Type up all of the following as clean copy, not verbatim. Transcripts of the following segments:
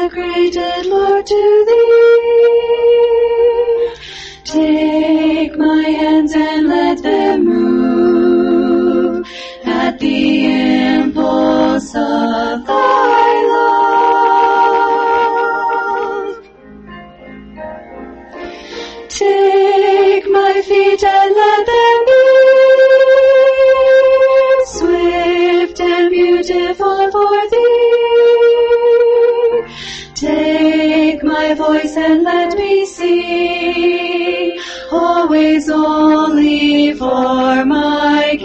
consecrated, Lord, to thee. Take my hands and let them move at the impulse of thy love. Take my feet and let them be swift and beautiful for thee. Take my voice and let me sing, always only for my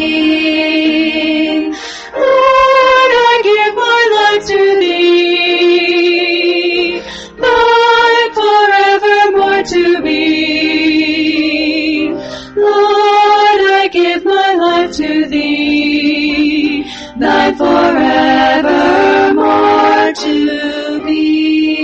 King. Lord, I give my life to thee, thine forevermore to be. Lord, I give my life to thee, thine forevermore to be.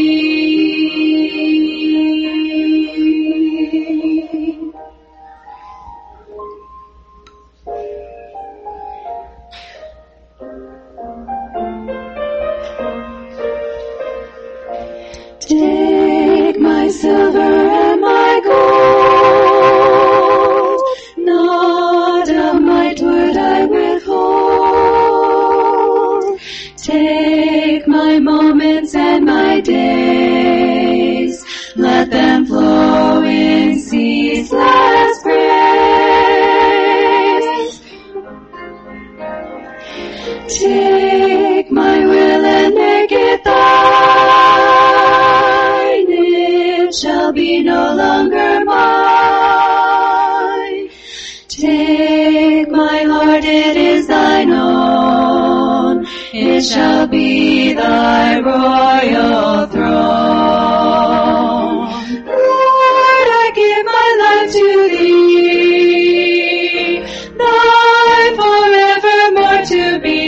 Take my silver and my gold, not a mite would I withhold. Take my moments and my days, let them flow in ceaseless praise. Take my will and make it thine, it shall be no longer mine. Take my Lord, it is thine own, it shall be thy royal throne. Lord, I give my life to thee, thine forevermore to be.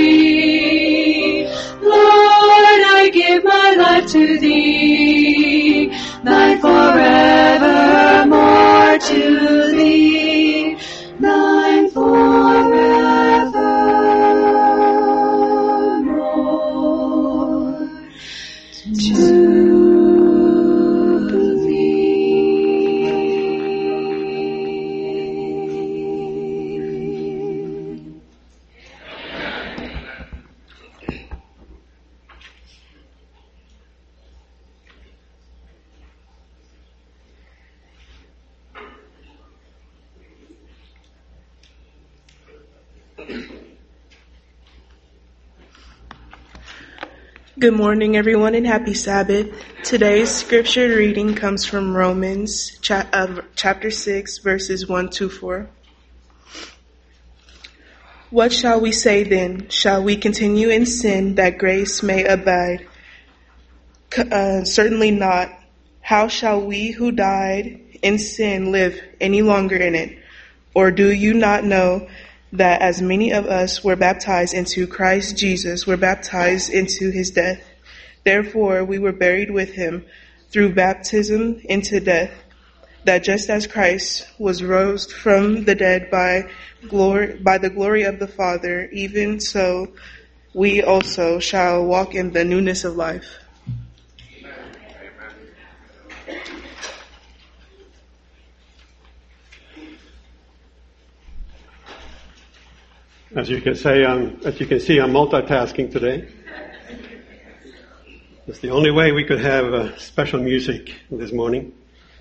Lord, I give my life to thee, thine forevermore to thee, thine forevermore to thee. Good morning, everyone, and happy Sabbath. Today's scripture reading comes from Romans chapter 6, verses 1-4. What shall we say then? Shall we continue in sin that grace may abide? Certainly not. How shall we who died in sin live any longer in it? Or do you not know that as many of us were baptized into Christ Jesus were baptized into his death? Therefore we were buried with him through baptism into death, that just as Christ was raised from the dead by the glory of the Father, even so we also shall walk in the newness of life. As you can see, I'm multitasking today. It's the only way we could have special music this morning.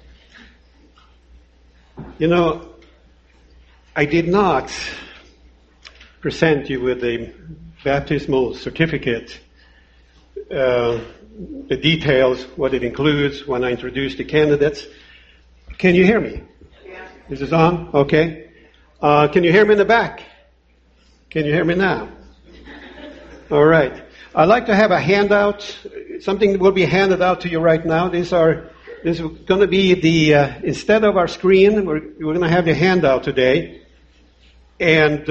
You know, I did not present you with a baptismal certificate, the details, what it includes when I introduce the candidates. Can you hear me? Yeah. Is this on? Okay. Can you hear me in the back? Can you hear me now? All right. I'd like to have a handout. Something will be handed out to you right now. This is going to be instead of our screen, we're going to have the handout today. And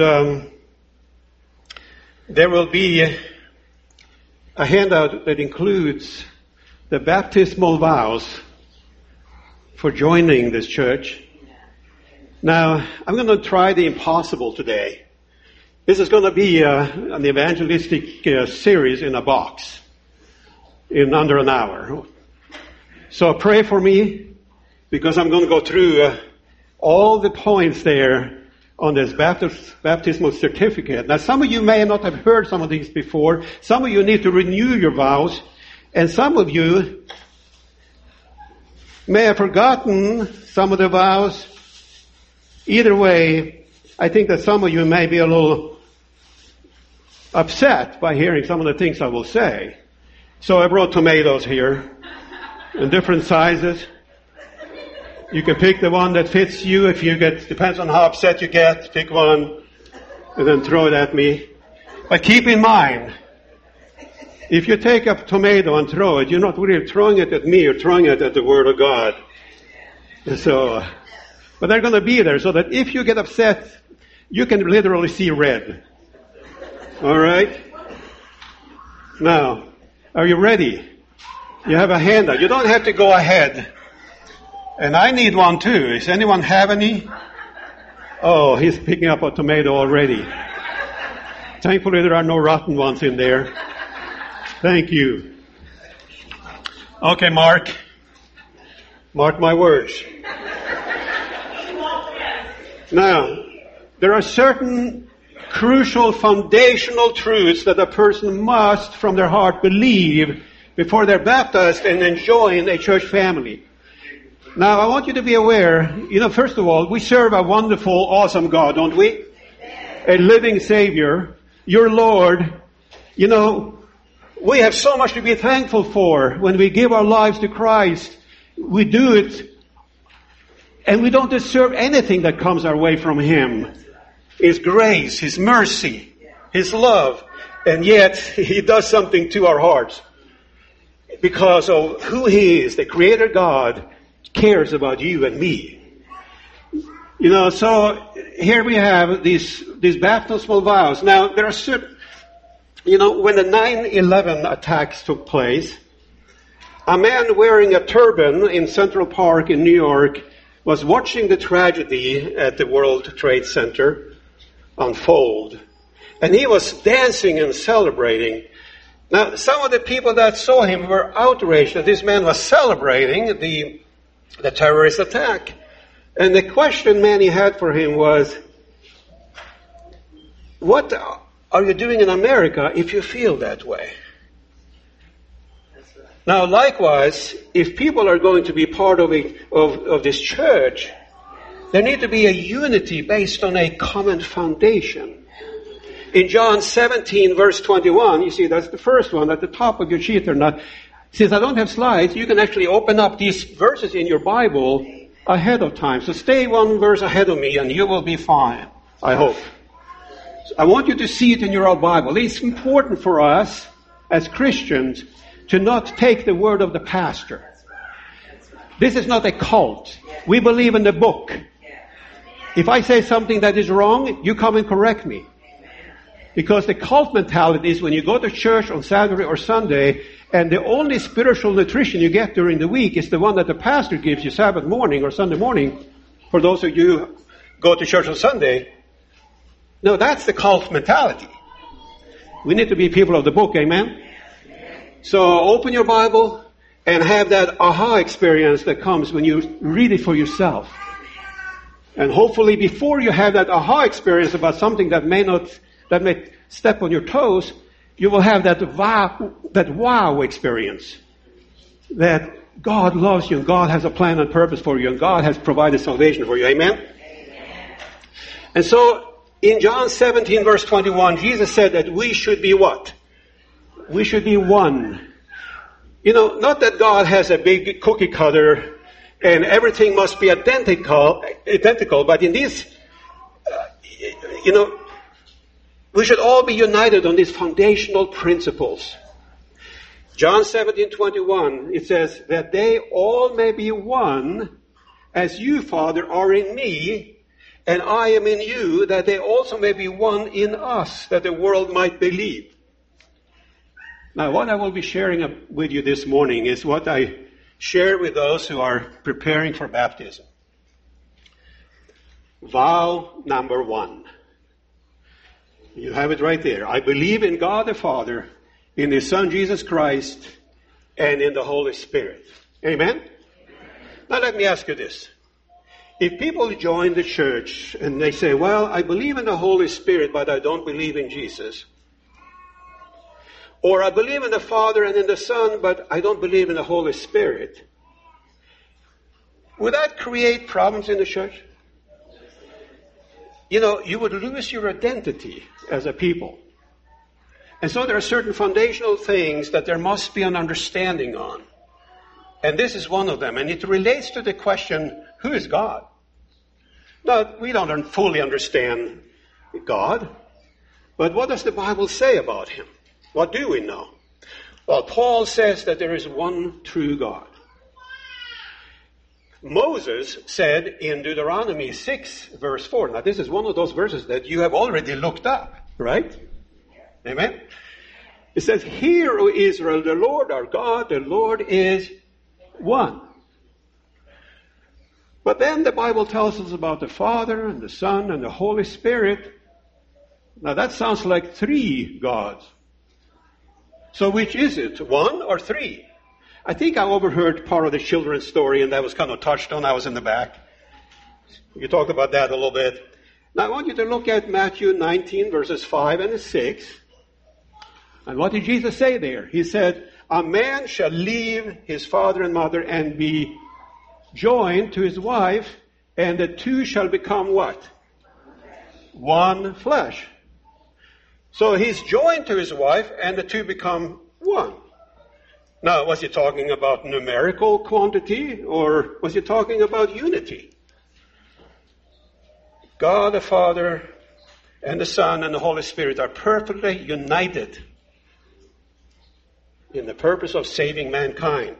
there will be a handout that includes the baptismal vows for joining this church. Now, I'm going to try the impossible today. This is going to be an evangelistic series in a box. in under an hour. So pray for me, because I'm going to go through all the points there on this baptismal certificate. Now, some of you may not have heard some of these before. Some of you need to renew your vows. And some of you may have forgotten some of the vows. Either way, I think that some of you may be a little upset by hearing some of the things I will say. So I brought tomatoes here in different sizes. You can pick the one that fits you. If you depends on how upset you get, pick one and then throw it at me. But keep in mind, if you take a tomato and throw it, you're not really throwing it at me, you're throwing it at the Word of God. So, but they're going to be there so that if you get upset, you can literally see red. All right? Now, are you ready? You have a handout. You don't have to go ahead. And I need one too. Does anyone have any? Oh, he's picking up a tomato already. Thankfully, there are no rotten ones in there. Thank you. Okay, Mark. Mark my words. Now, there are certain crucial foundational truths that a person must, from their heart, believe before they're baptized and then join a church family. Now, I want you to be aware, first of all, we serve a wonderful, awesome God, don't we? A living Savior, your Lord. We have so much to be thankful for when we give our lives to Christ. We do it, and we don't deserve anything that comes our way from Him. His grace, His mercy, His love, and yet He does something to our hearts. Because of who He is, the Creator God cares about you and me. So here we have these baptismal vows. Now, there are certain, when the 9/11 attacks took place, a man wearing a turban in Central Park in New York was watching the tragedy at the World Trade Center unfold. And he was dancing and celebrating. Now, some of the people that saw him were outraged that this man was celebrating the terrorist attack. And the question many had for him was, what are you doing in America if you feel that way? Now, likewise, if people are going to be part of this church, there need to be a unity based on a common foundation. In John 17, verse 21, you see that's the first one at the top of your sheet or not. Since I don't have slides, you can actually open up these verses in your Bible ahead of time. So stay one verse ahead of me and you will be fine, I hope. So I want you to see it in your own Bible. It's important for us as Christians to not take the word of the pastor. This is not a cult. We believe in the book. If I say something that is wrong, you come and correct me. Because the cult mentality is when you go to church on Saturday or Sunday, and the only spiritual nutrition you get during the week is the one that the pastor gives you Sabbath morning or Sunday morning, for those of you who go to church on Sunday. No, that's the cult mentality. We need to be people of the book, amen? So open your Bible and have that aha experience that comes when you read it for yourself. And hopefully before you have that aha experience about something that may step on your toes, you will have that wow experience. That God loves you and God has a plan and purpose for you and God has provided salvation for you. Amen? Amen. And so in John 17 verse 21, Jesus said that we should be what? We should be one. Not that God has a big cookie cutter and everything must be identical, but in this, we should all be united on these foundational principles. John 17:21, it says that they all may be one as you, Father, are in me and I am in you, that they also may be one in us, that the world might believe. Now, what I will be sharing with you this morning is what I share with those who are preparing for baptism. Vow number 1. You have it right there. I believe in God the Father, in His Son Jesus Christ, and in the Holy Spirit. Amen? Now let me ask you this. If people join the church and they say, well, I believe in the Holy Spirit, but I don't believe in Jesus. Or I believe in the Father and in the Son, but I don't believe in the Holy Spirit. Would that create problems in the church? You know, you would lose your identity as a people. And so there are certain foundational things that there must be an understanding on. And this is one of them. And it relates to the question, who is God? Now, we don't fully understand God. But what does the Bible say about him? What do we know? Well, Paul says that there is one true God. Moses said in Deuteronomy 6, verse 4. Now, this is one of those verses that you have already looked up, right? Amen? It says, hear, O Israel, the Lord our God, the Lord is one. But then the Bible tells us about the Father and the Son and the Holy Spirit. Now, that sounds like three gods. So which is it, one or three? I think I overheard part of the children's story, and that was kind of touched on. I was in the back. You talked about that a little bit. Now I want you to look at Matthew 19, verses 5 and 6. And what did Jesus say there? He said, a man shall leave his father and mother and be joined to his wife, and the two shall become what? One flesh. So he's joined to his wife, and the two become one. Now, was he talking about numerical quantity, or was he talking about unity? God the Father and the Son and the Holy Spirit are perfectly united in the purpose of saving mankind.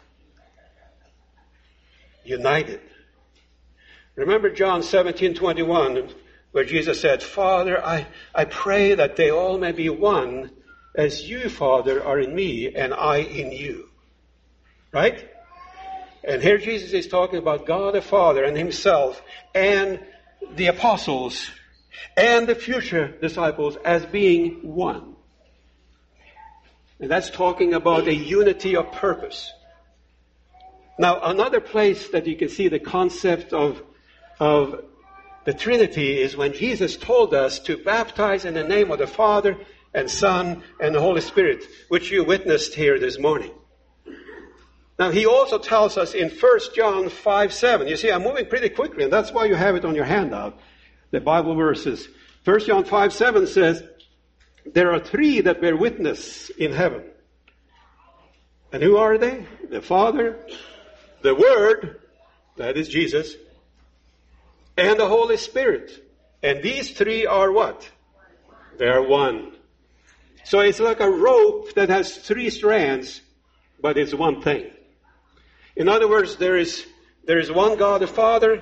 United. Remember John 17:21, where Jesus said, Father, I pray that they all may be one, as you, Father, are in me and I in you. Right? And here Jesus is talking about God the Father and himself and the apostles and the future disciples as being one. And that's talking about a unity of purpose. Now, another place that you can see the concept of the Trinity is when Jesus told us to baptize in the name of the Father and Son and the Holy Spirit, which you witnessed here this morning. Now, he also tells us in 1 John 5:7. You see, I'm moving pretty quickly, and that's why you have it on your handout, the Bible verses. 1 John 5:7 says, there are three that bear witness in heaven. And who are they? The Father, the Word, that is Jesus, and the Holy Spirit. And these three are what? They are one. So it's like a rope that has three strands, but it's one thing. In other words, there is one God the Father,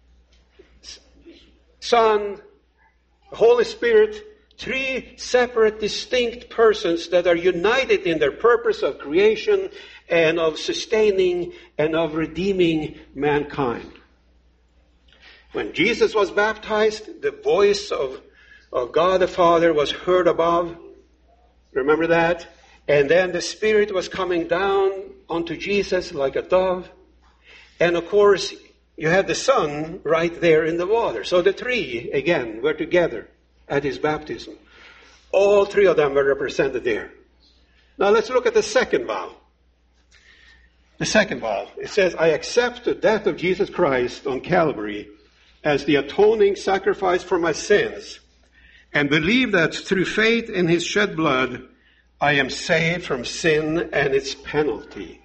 Son, Holy Spirit, three separate, distinct persons that are united in their purpose of creation and of sustaining and of redeeming mankind. When Jesus was baptized, the voice of God the Father was heard above. Remember that? And then the Spirit was coming down onto Jesus like a dove. And of course, you had the Son right there in the water. So the three, again, were together at his baptism. All three of them were represented there. Now let's look at the second vow. The second vow. It says, I accept the death of Jesus Christ on Calvary as the atoning sacrifice for my sins, and believe that through faith in his shed blood, I am saved from sin and its penalty.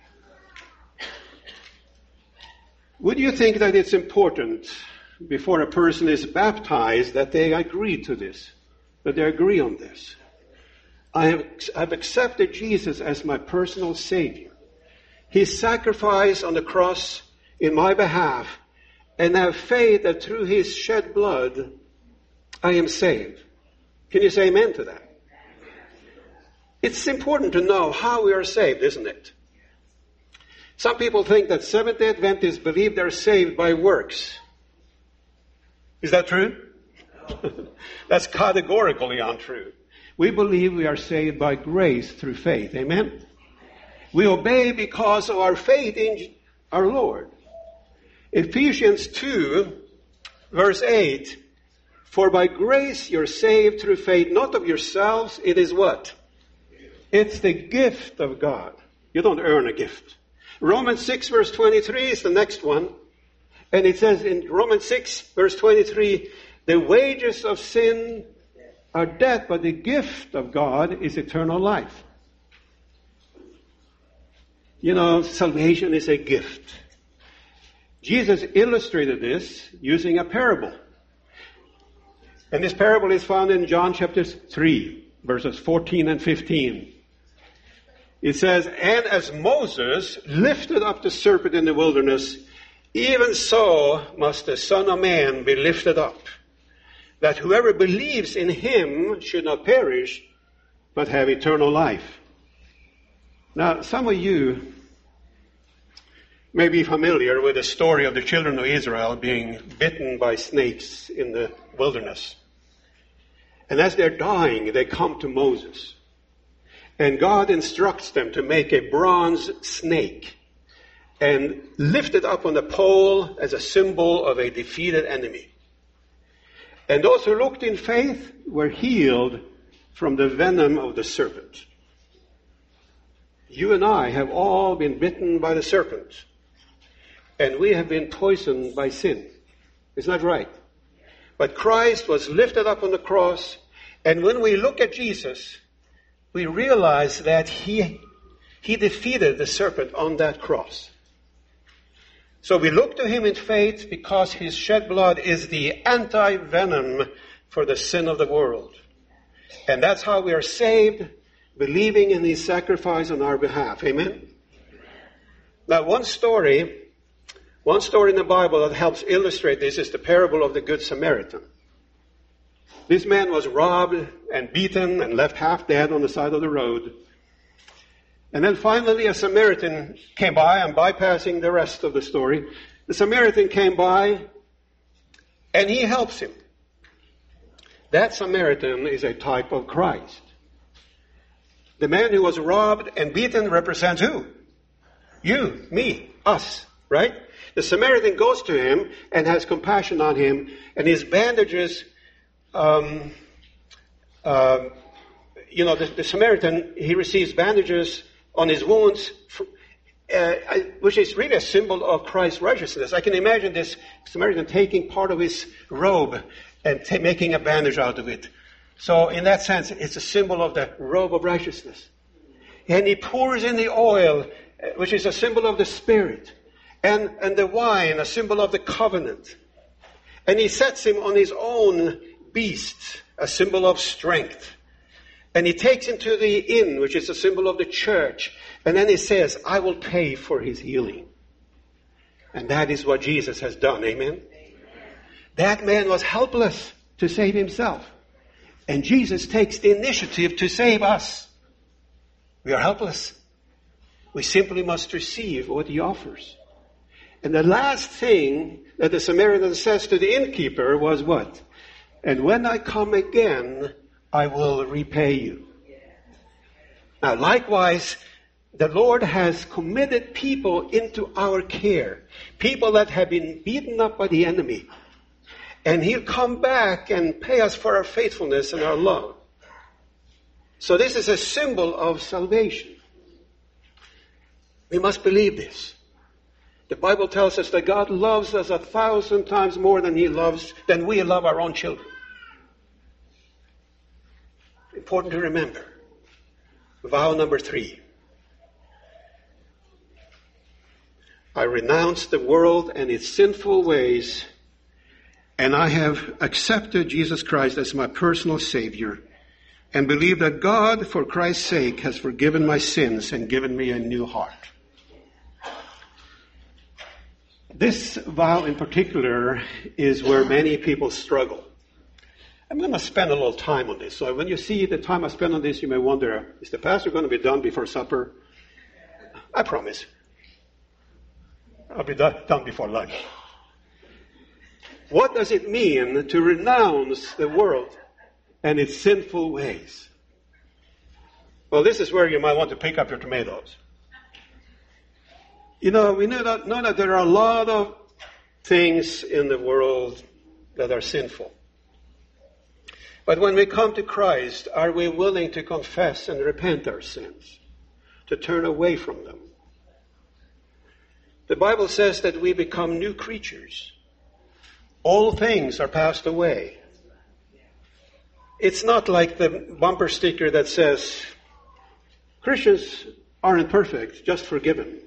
Would you think that it's important before a person is baptized that they agree to this, that they agree on this? I've accepted Jesus as my personal Savior. His sacrifice on the cross in my behalf, and have faith that through his shed blood, I am saved. Can you say amen to that? It's important to know how we are saved, isn't it? Some people think that Seventh-day Adventists believe they're saved by works. Is that true? That's categorically untrue. We believe we are saved by grace through faith. Amen? We obey because of our faith in our Lord. Ephesians 2, verse 8, for by grace you're saved through faith, not of yourselves. It is what? It's the gift of God. You don't earn a gift. Romans 6, verse 23 is the next one. And it says in Romans 6, verse 23, the wages of sin are death, but the gift of God is eternal life. You know, salvation is a gift. Jesus illustrated this using a parable. And this parable is found in John chapter 3, verses 14 and 15. It says, and as Moses lifted up the serpent in the wilderness, even so must the Son of Man be lifted up, that whoever believes in him should not perish, but have eternal life. Now, some of you may be familiar with the story of the children of Israel being bitten by snakes in the wilderness. And as they're dying, they come to Moses. And God instructs them to make a bronze snake and lift it up on the pole as a symbol of a defeated enemy. And those who looked in faith were healed from the venom of the serpent. You and I have all been bitten by the serpent. And we have been poisoned by sin. Isn't that right? But Christ was lifted up on the cross. And when we look at Jesus, we realize that he defeated the serpent on that cross. So we look to him in faith because his shed blood is the anti-venom for the sin of the world. And that's how we are saved, believing in his sacrifice on our behalf. Amen? Now, one story in the Bible that helps illustrate this is the parable of the Good Samaritan. This man was robbed and beaten and left half dead on the side of the road. And then finally a Samaritan came by. I'm bypassing the rest of the story. The Samaritan came by and he helps him. That Samaritan is a type of Christ. The man who was robbed and beaten represents who? You, me, us, right? The Samaritan goes to him and has compassion on him, and his bandages, the Samaritan, he receives bandages on his wounds, which is really a symbol of Christ's righteousness. I can imagine this Samaritan taking part of his robe and making a bandage out of it. So in that sense, it's a symbol of the robe of righteousness. And he pours in the oil, which is a symbol of the Spirit. And the wine, a symbol of the covenant. And he sets him on his own beast, a symbol of strength. And he takes him to the inn, which is a symbol of the church. And then he says, I will pay for his healing. And that is what Jesus has done. Amen? That man was helpless to save himself. And Jesus takes the initiative to save us. We are helpless. We simply must receive what he offers. And the last thing that the Samaritan says to the innkeeper was what? And when I come again, I will repay you. Now, likewise, the Lord has committed people into our care. People that have been beaten up by the enemy. And he'll come back and pay us for our faithfulness and our love. So this is a symbol of salvation. We must believe this. The Bible tells us that God loves us 1,000 times more than we love our own children. Important to remember. Vow number 3. I renounce the world and its sinful ways, and I have accepted Jesus Christ as my personal Savior, and believe that God, for Christ's sake, has forgiven my sins and given me a new heart. This vow in particular is where many people struggle. I'm going to spend a little time on this. So when you see the time I spend on this, you may wonder, is the pastor going to be done before supper? I promise. I'll be done before lunch. What does it mean to renounce the world and its sinful ways? Well, this is where you might want to pick up your tomatoes. We know that there are a lot of things in the world that are sinful. But when we come to Christ, are we willing to confess and repent our sins? To turn away from them? The Bible says that we become new creatures. All things are passed away. It's not like the bumper sticker that says, Christians aren't perfect, just forgiven.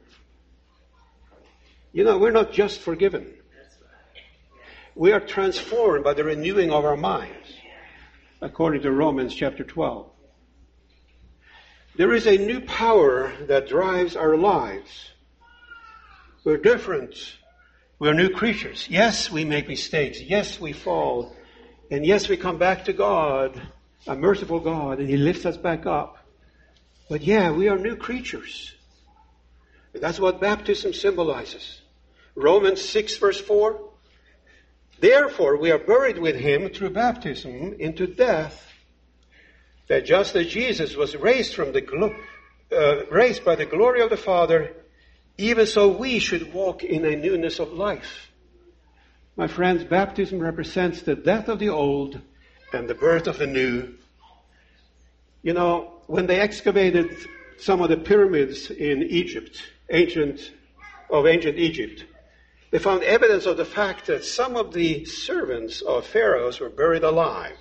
We're not just forgiven. We are transformed by the renewing of our minds, according to Romans chapter 12. There is a new power that drives our lives. We're different. We're new creatures. Yes, we make mistakes. Yes, we fall. And yes, we come back to God, a merciful God, and He lifts us back up. But yeah, we are new creatures. And that's what baptism symbolizes. Romans 6 verse 4. Therefore, we are buried with Him through baptism into death, that just as Jesus was raised by the glory of the Father, even so we should walk in a newness of life. My friends, baptism represents the death of the old and the birth of the new. When they excavated some of the pyramids in Egypt, ancient Egypt, they found evidence of the fact that some of the servants of pharaohs were buried alive.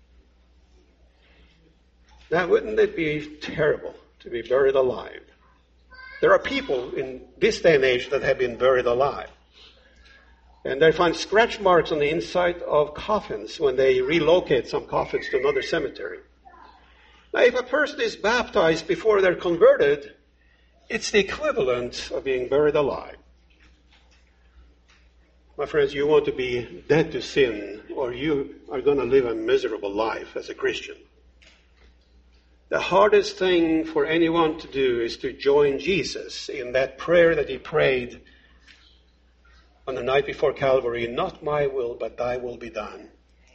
Now, wouldn't it be terrible to be buried alive? There are people in this day and age that have been buried alive. And they find scratch marks on the inside of coffins when they relocate some coffins to another cemetery. Now, if a person is baptized before they're converted, it's the equivalent of being buried alive. My friends, you want to be dead to sin, or you are going to live a miserable life as a Christian. The hardest thing for anyone to do is to join Jesus in that prayer that He prayed on the night before Calvary, not my will, but thy will be done.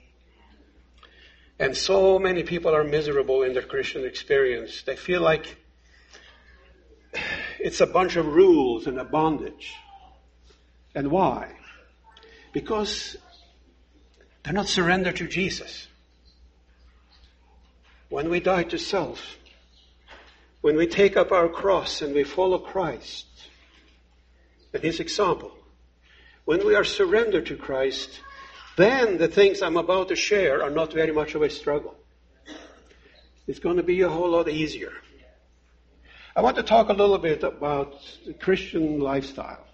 And so many people are miserable in their Christian experience. They feel like it's a bunch of rules and a bondage. And why? Because they're not surrendered to Jesus. When we die to self, when we take up our cross and we follow Christ and His example, when we are surrendered to Christ, then the things I'm about to share are not very much of a struggle. It's going to be a whole lot easier. I want to talk a little bit about the Christian lifestyle.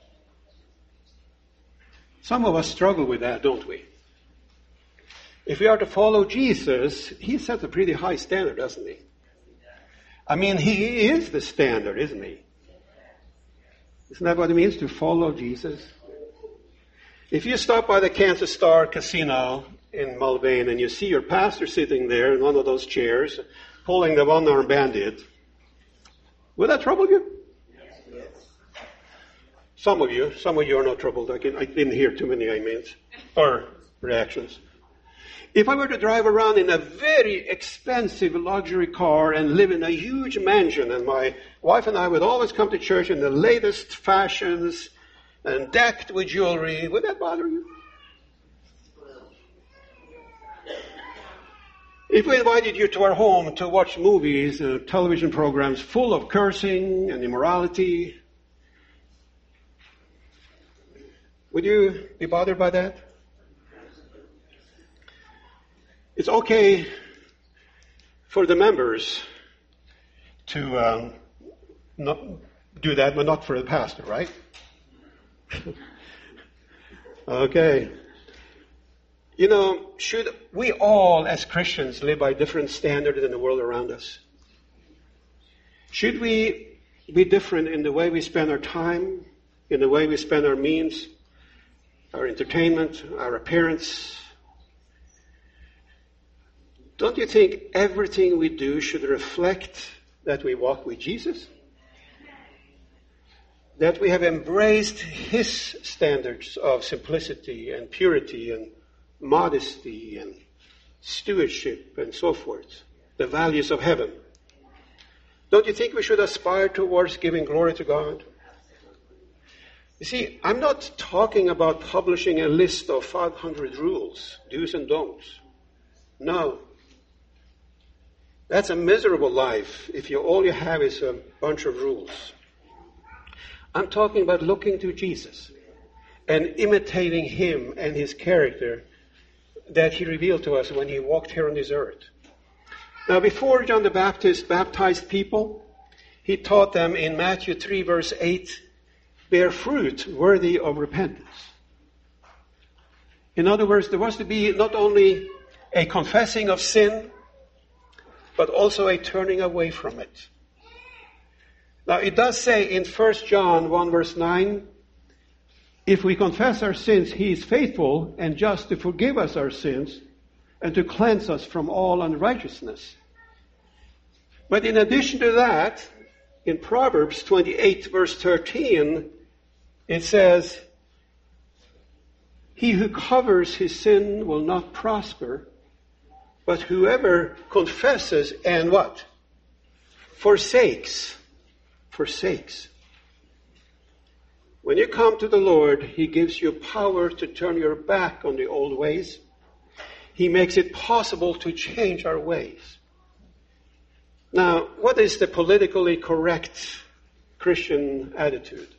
Some of us struggle with that, don't we? If we are to follow Jesus, He sets a pretty high standard, doesn't He? I mean, He is the standard, isn't He? Isn't that what it means to follow Jesus? If you stop by the Kansas Star Casino in Mulvane and you see your pastor sitting there in one of those chairs, pulling the one-armed bandit, will that trouble you? Yes. Some of you are not troubled. I didn't hear too many amens or reactions. If I were to drive around in a very expensive luxury car and live in a huge mansion, and my wife and I would always come to church in the latest fashions and decked with jewelry, would that bother you? If we invited you to our home to watch movies and television programs full of cursing and immorality, would you be bothered by that? It's okay for the members to not do that, but not for the pastor, right? Okay. Should we all as Christians live by different standards than the world around us? Should we be different in the way we spend our time, in the way we spend our means, our entertainment, our appearance? Don't you think everything we do should reflect that we walk with Jesus? That we have embraced His standards of simplicity and purity and modesty and stewardship and so forth, the values of heaven. Don't you think we should aspire towards giving glory to God? You see, I'm not talking about publishing a list of 500 rules, do's and don'ts. No. That's a miserable life if all you have is a bunch of rules. I'm talking about looking to Jesus and imitating him and his character that he revealed to us when he walked here on this earth. Now, before John the Baptist baptized people, he taught them in Matthew 3, verse 8, bear fruit worthy of repentance. In other words, there was to be not only a confessing of sin, but also a turning away from it. Now, it does say in 1 John 1, verse 9, if we confess our sins, he is faithful and just to forgive us our sins and to cleanse us from all unrighteousness. But in addition to that, in Proverbs 28, verse 13, it says, he who covers his sin will not prosper, but whoever confesses and what? Forsakes. When you come to the Lord, he gives you power to turn your back on the old ways. He makes it possible to change our ways. Now, what is the politically correct Christian attitude?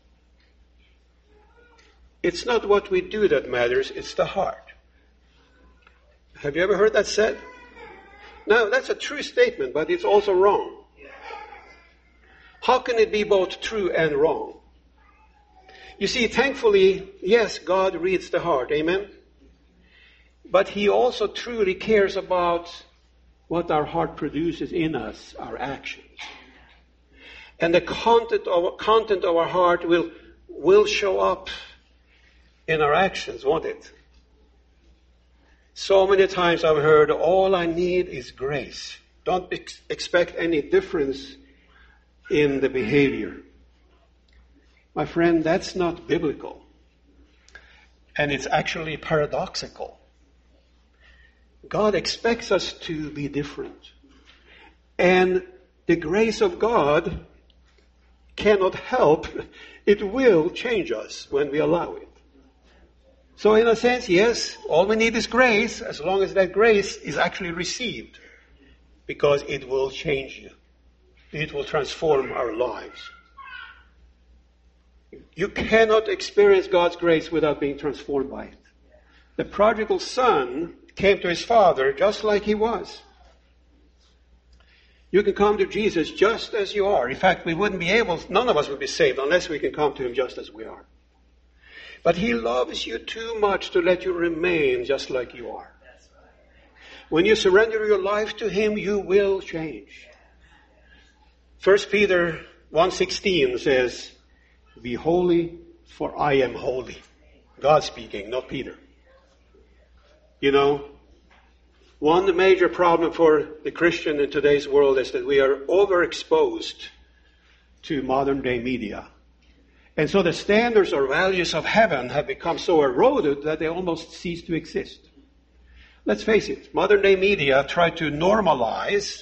It's not what we do that matters, it's the heart. Have you ever heard that said? Now, that's a true statement, but it's also wrong. How can it be both true and wrong? You see, thankfully, yes, God reads the heart, amen? But he also truly cares about what our heart produces in us, our actions. And the content of our heart will show up in our actions, won't it? So many times I've heard, all I need is grace. Don't expect any difference in the behavior. My friend, that's not biblical. And it's actually paradoxical. God expects us to be different. And the grace of God cannot help. It will change us when we allow it. So in a sense, yes, all we need is grace, as long as that grace is actually received. Because it will change you. It will transform our lives. You cannot experience God's grace without being transformed by it. The prodigal son came to his father just like he was. You can come to Jesus just as you are. In fact, none of us would be saved unless we can come to him just as we are. But he loves you too much to let you remain just like you are. When you surrender your life to him, you will change. 1 Peter 1:16 says, be holy, for I am holy. God speaking, not Peter. You know, one major problem for the Christian in today's world is that we are overexposed to modern day media. And so the standards or values of heaven have become so eroded that they almost cease to exist. Let's face it, modern day media tries to normalize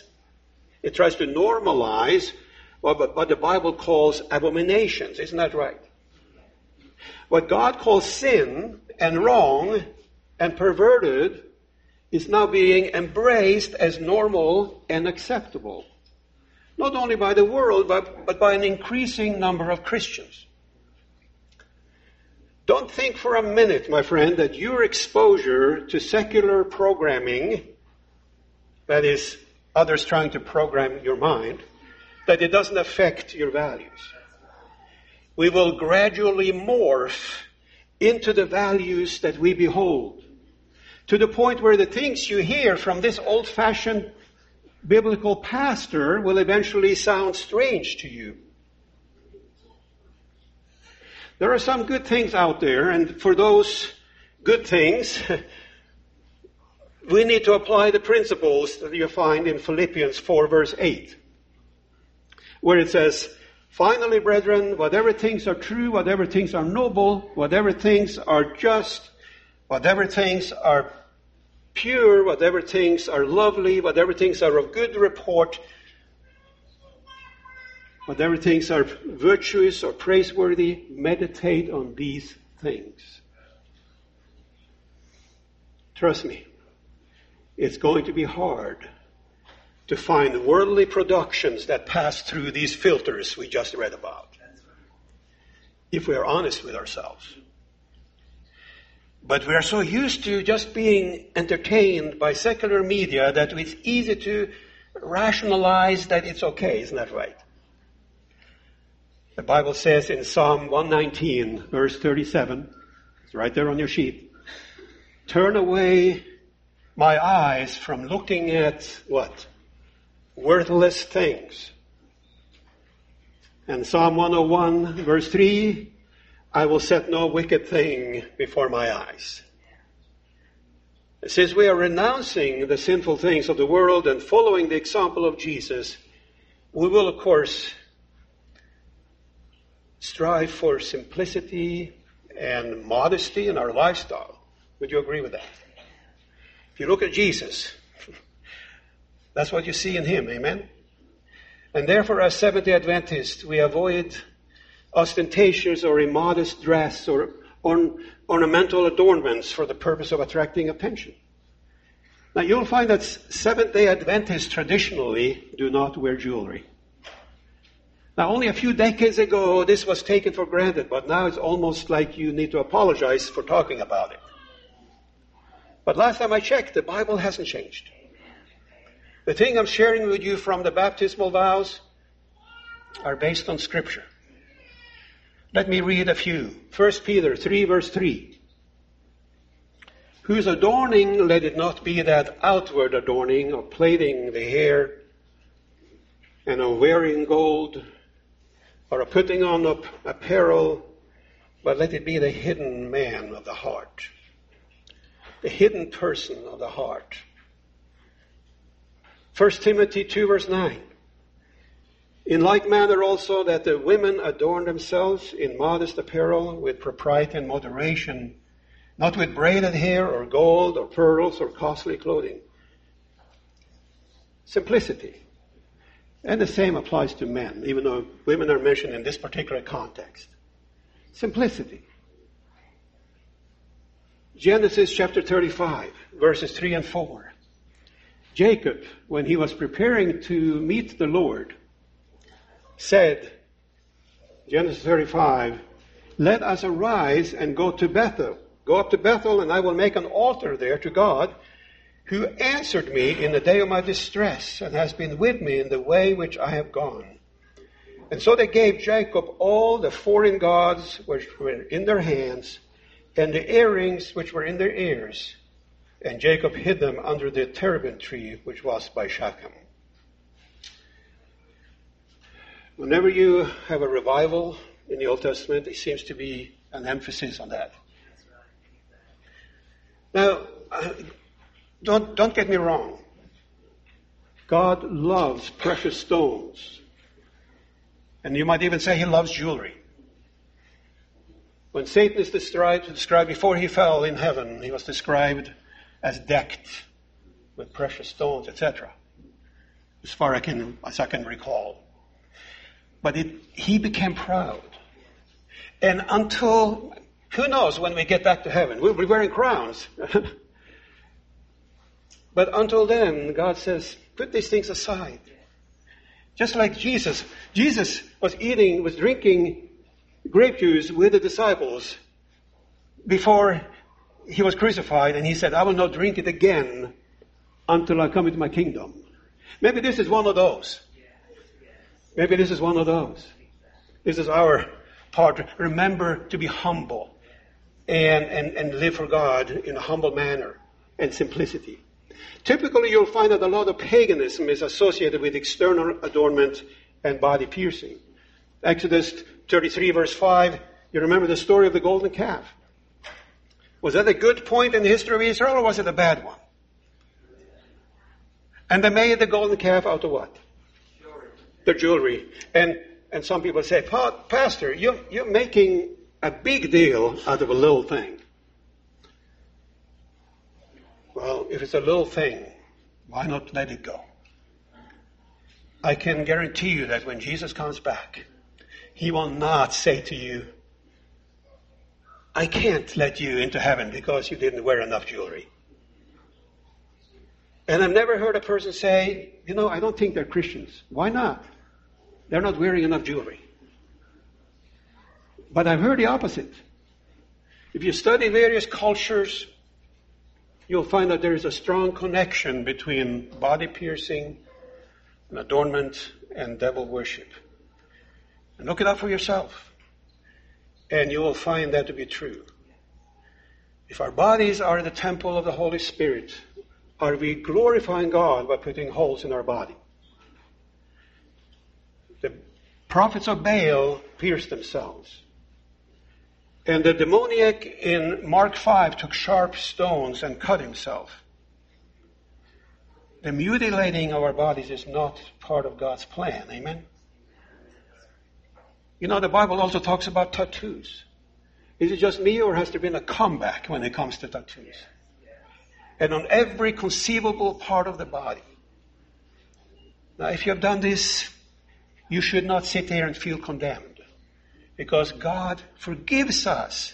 what the Bible calls abominations. Isn't that right? What God calls sin and wrong and perverted is now being embraced as normal and acceptable. Not only by the world, but by an increasing number of Christians. Don't think for a minute, my friend, that your exposure to secular programming, that is, others trying to program your mind, that it doesn't affect your values. We will gradually morph into the values that we behold, to the point where the things you hear from this old-fashioned biblical pastor will eventually sound strange to you. There are some good things out there, and for those good things, we need to apply the principles that you find in Philippians 4, verse 8, where it says, finally, brethren, whatever things are true, whatever things are noble, whatever things are just, whatever things are pure, whatever things are lovely, whatever things are of good report, whatever things are virtuous or praiseworthy, meditate on these things. Trust me, it's going to be hard to find worldly productions that pass through these filters we just read about, if we are honest with ourselves. But we are so used to just being entertained by secular media that it's easy to rationalize that it's okay. Isn't that right? The Bible says in Psalm 119, verse 37, it's right there on your sheet, turn away my eyes from looking at what? Worthless things. And Psalm 101, verse 3, I will set no wicked thing before my eyes. Since we are renouncing the sinful things of the world and following the example of Jesus, we will, of course, strive for simplicity and modesty in our lifestyle. Would you agree with that? If you look at Jesus, that's what you see in him, amen? And therefore, as Seventh-day Adventists, we avoid ostentatious or immodest dress or ornamental adornments for the purpose of attracting attention. Now, you'll find that Seventh-day Adventists traditionally do not wear jewelry. Now, only a few decades ago, this was taken for granted, but now it's almost like you need to apologize for talking about it. But last time I checked, the Bible hasn't changed. The thing I'm sharing with you from the baptismal vows are based on Scripture. Let me read a few. 1 Peter 3, verse 3. Whose adorning let it not be that outward adorning of plaiting the hair and of wearing gold or of putting on of apparel, but let it be the hidden man of the heart, the hidden person of the heart. 1 Timothy 2, verse 9. In like manner also that the women adorn themselves in modest apparel with propriety and moderation, not with braided hair or gold or pearls or costly clothing. Simplicity. And the same applies to men, even though women are mentioned in this particular context. Simplicity. Genesis chapter 35, verses 3 and 4. Jacob, when he was preparing to meet the Lord, said, Genesis 35, let us arise and go to Bethel. Go up to Bethel, and I will make an altar there to God, who answered me in the day of my distress, and has been with me in the way which I have gone. And so they gave Jacob all the foreign gods which were in their hands, and the earrings which were in their ears. And Jacob hid them under the terebinth tree which was by Shechem. Whenever you have a revival in the Old Testament, there seems to be an emphasis on that. Now, don't get me wrong. God loves precious stones. And you might even say he loves jewelry. When Satan is described before he fell in heaven, he was described as decked with precious stones, etc. As far as I can recall. But he became proud. And until, who knows when we get back to heaven, we'll be wearing crowns. But until then, God says, put these things aside. Just like Jesus. Jesus was drinking grape juice with the disciples before he was crucified, and he said, I will not drink it again until I come into my kingdom. Maybe this is one of those. Maybe this is one of those. This is our part. Remember to be humble and live for God in a humble manner and simplicity. Typically, you'll find that a lot of paganism is associated with external adornment and body piercing. Exodus 33, verse 5, you remember the story of the golden calf. Was that a good point in the history of Israel, or was it a bad one? And they made the golden calf out of what? The jewelry. And some people say, Pastor, you're making a big deal out of a little thing. Well, if it's a little thing, why not let it go? I can guarantee you that when Jesus comes back, he will not say to you, I can't let you into heaven because you didn't wear enough jewelry. And I've never heard a person say, I don't think they're Christians. Why not? They're not wearing enough jewelry. But I've heard the opposite. If you study various cultures, you'll find that there is a strong connection between body piercing and adornment and devil worship. And look it up for yourself. And you will find that to be true. If our bodies are the temple of the Holy Spirit, are we glorifying God by putting holes in our body? The prophets of Baal pierced themselves. And the demoniac in Mark 5 took sharp stones and cut himself. The mutilating of our bodies is not part of God's plan. Amen? The Bible also talks about tattoos. Is it just me, or has there been a comeback when it comes to tattoos? And on every conceivable part of the body. Now, if you have done this, you should not sit there and feel condemned. Because God forgives us.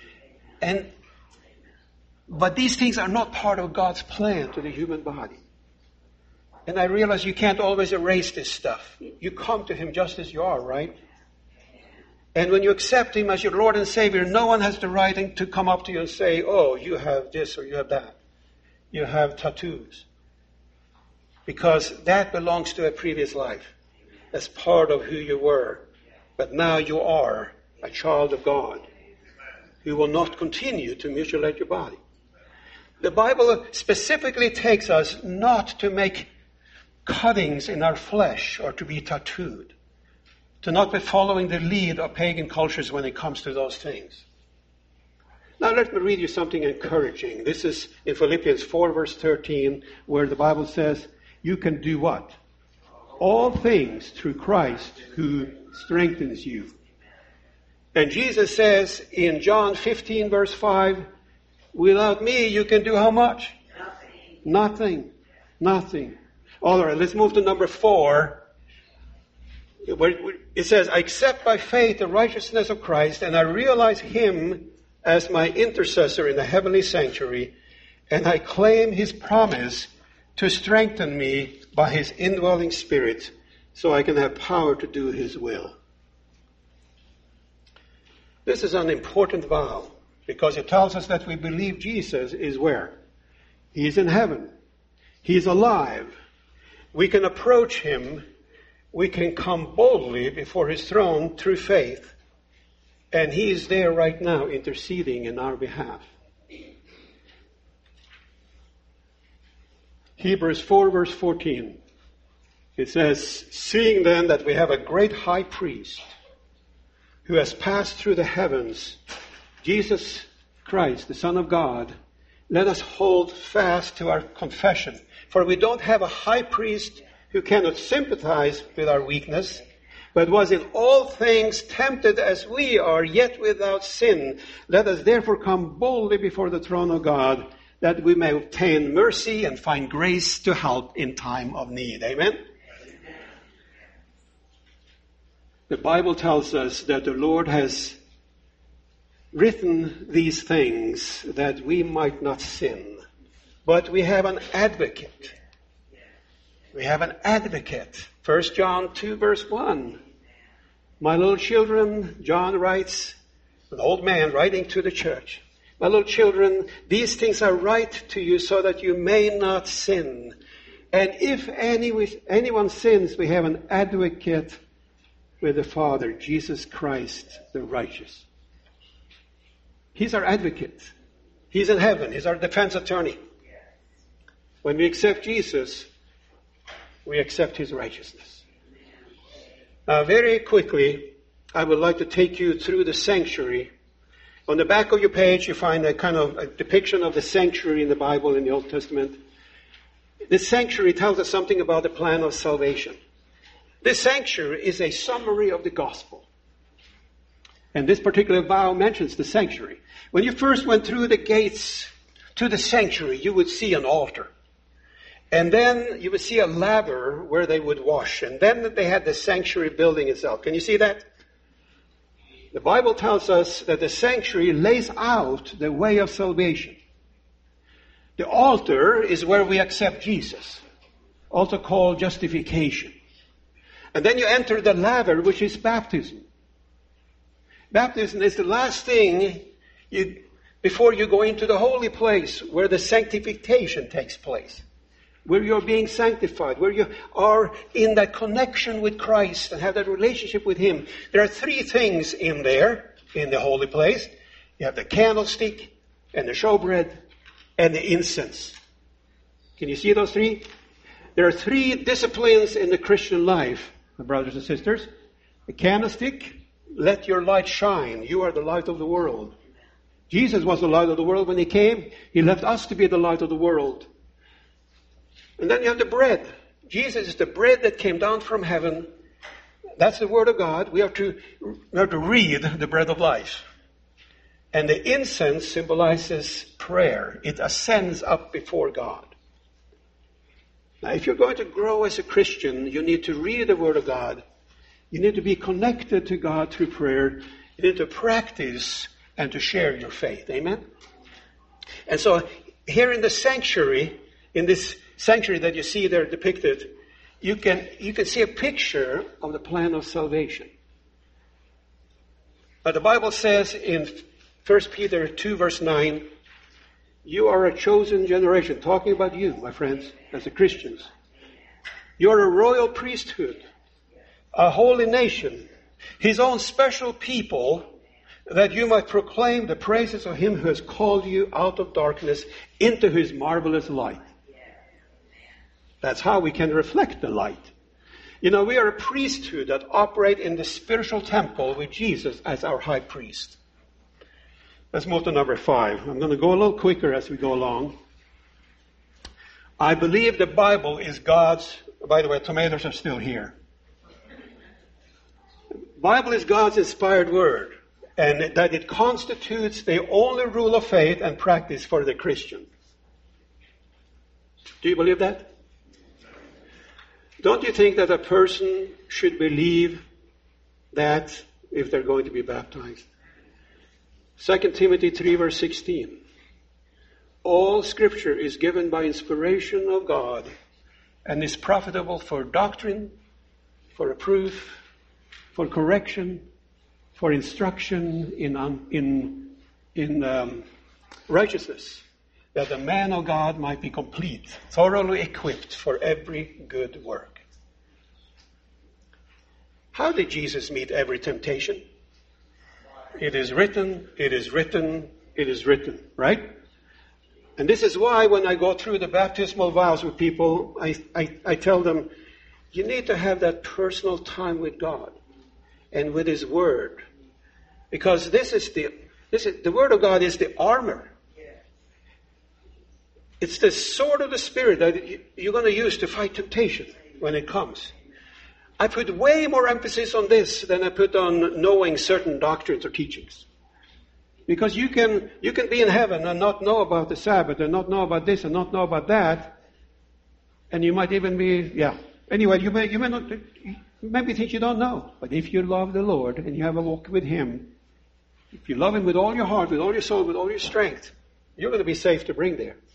But these things are not part of God's plan to the human body. And I realize you can't always erase this stuff. You come to Him just as you are, right? And when you accept Him as your Lord and Savior, no one has the right to come up to you and say, oh, you have this or you have that. You have tattoos. Because that belongs to a previous life. That's part of who you were. But now you are a child of God who will not continue to mutilate your body. The Bible specifically takes us not to make cuttings in our flesh or to be tattooed, to not be following the lead of pagan cultures when it comes to those things. Now let me read you something encouraging. This is in Philippians 4 verse 13, where the Bible says, you can do what? All things through Christ who strengthens you. And Jesus says in John 15 verse 5, without me you can do how much? Nothing. All right, let's move to number 4. It says, I accept by faith the righteousness of Christ, and I realize Him as my intercessor in the heavenly sanctuary, and I claim His promise to strengthen me by His indwelling Spirit, so I can have power to do His will. This is an important vow, because it tells us that we believe Jesus is where? He's in heaven. He's alive. We can approach Him. We can come boldly before His throne through faith. And He is there right now interceding in our behalf. Hebrews 4 verse 14. It says, seeing then that we have a great high priest who has passed through the heavens, Jesus Christ, the Son of God, let us hold fast to our confession. For we don't have a high priest who cannot sympathize with our weakness, but was in all things tempted as we are, yet without sin. Let us therefore come boldly before the throne of God, that we may obtain mercy and find grace to help in time of need. Amen? The Bible tells us that the Lord has written these things that we might not sin. But we have an advocate. We have an advocate. 1 John 2 verse 1. My little children, John writes, an old man writing to the church. My little children, these things are right to you so that you may not sin. And if anyone sins, we have an advocate with the Father, Jesus Christ, the righteous. He's our advocate. He's in heaven. He's our defense attorney. When we accept Jesus, we accept His righteousness. Now, very quickly, I would like to take you through the sanctuary. On the back of your page, you find a kind of a depiction of the sanctuary in the Bible in the Old Testament. This sanctuary tells us something about the plan of salvation. This sanctuary is a summary of the gospel. And this particular vow mentions the sanctuary. When you first went through the gates to the sanctuary, you would see an altar. And then you would see a laver where they would wash. And then they had the sanctuary building itself. Can you see that? The Bible tells us that the sanctuary lays out the way of salvation. The altar is where we accept Jesus, also called justification. And then you enter the laver, which is baptism. Baptism is the last thing before you go into the holy place where the sanctification takes place, where you're being sanctified, where you are in that connection with Christ and have that relationship with Him. There are three things in there, in the holy place. You have the candlestick and the showbread and the incense. Can you see those three? There are three disciplines in the Christian life, my brothers and sisters. The candlestick, let your light shine. You are the light of the world. Jesus was the light of the world when He came. He left us to be the light of the world. And then you have the bread. Jesus is the bread that came down from heaven. That's the Word of God. We have to read the bread of life. And the incense symbolizes prayer. It ascends up before God. Now, if you're going to grow as a Christian, you need to read the Word of God. You need to be connected to God through prayer. You need to practice and to share your faith. Amen? And so here in the sanctuary, in this sanctuary that you see there depicted, you can see a picture of the plan of salvation. The Bible says in 1 Peter 2 verse 9, you are a chosen generation. Talking about you, my friends, as a Christians. You are a royal priesthood, a holy nation, His own special people, that you might proclaim the praises of Him who has called you out of darkness into His marvelous light. That's how we can reflect the light. You know, we are a priesthood that operate in the spiritual temple with Jesus as our high priest. Let's move to number 5. I'm going to go a little quicker as we go along. I believe the Bible is God's... By the way, tomatoes are still here. The Bible is God's inspired word, and that it constitutes the only rule of faith and practice for the Christian. Do you believe that? Don't you think that a person should believe that if they're going to be baptized? 2 Timothy 3 verse 16. All Scripture is given by inspiration of God and is profitable for doctrine, for reproof, for correction, for instruction in righteousness, that the man of God might be complete, thoroughly equipped for every good work. How did Jesus meet every temptation? It is written, it is written, it is written, right? And this is why when I go through the baptismal vows with people, I tell them, you need to have that personal time with God and with His Word. Because the Word of God is the armor. It's the sword of the Spirit that you're going to use to fight temptation when it comes. I put way more emphasis on this than I put on knowing certain doctrines or teachings. Because you can be in heaven and not know about the Sabbath and not know about this and not know about that. And you might even be, Anyway, you may not, maybe think you don't know. But if you love the Lord and you have a walk with Him, if you love Him with all your heart, with all your soul, with all your strength, you're going to be safe to bring there.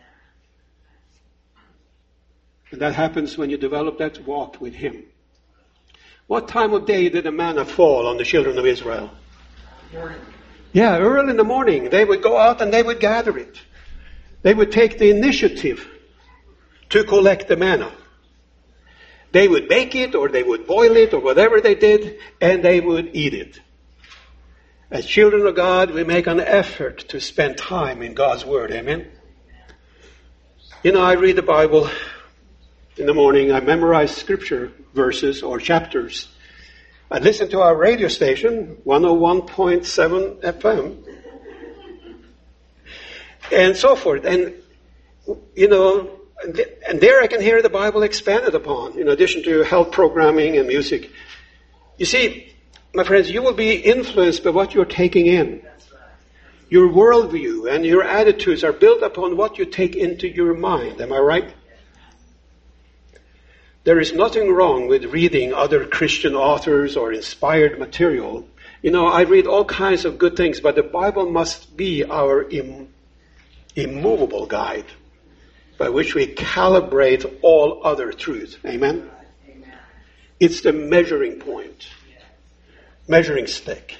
And that happens when you develop that walk with Him. What time of day did the manna fall on the children of Israel? Morning. Yeah, early in the morning. They would go out and they would gather it. They would take the initiative to collect the manna. They would bake it or they would boil it or whatever they did, and they would eat it. As children of God, we make an effort to spend time in God's Word. Amen? You know, I read the Bible in the morning. I memorize scripture verses or chapters. I listen to our radio station, 101.7 FM, and so forth. And, you know, and there I can hear the Bible expanded upon, in addition to health programming and music. You see, my friends, you will be influenced by what you're taking in. Your worldview and your attitudes are built upon what you take into your mind. Am I right? there is nothing wrong with reading other Christian authors or inspired material. You know, I read all kinds of good things, but the Bible must be our immovable guide by which we calibrate all other truth. Amen? Amen. It's the measuring point, measuring stick.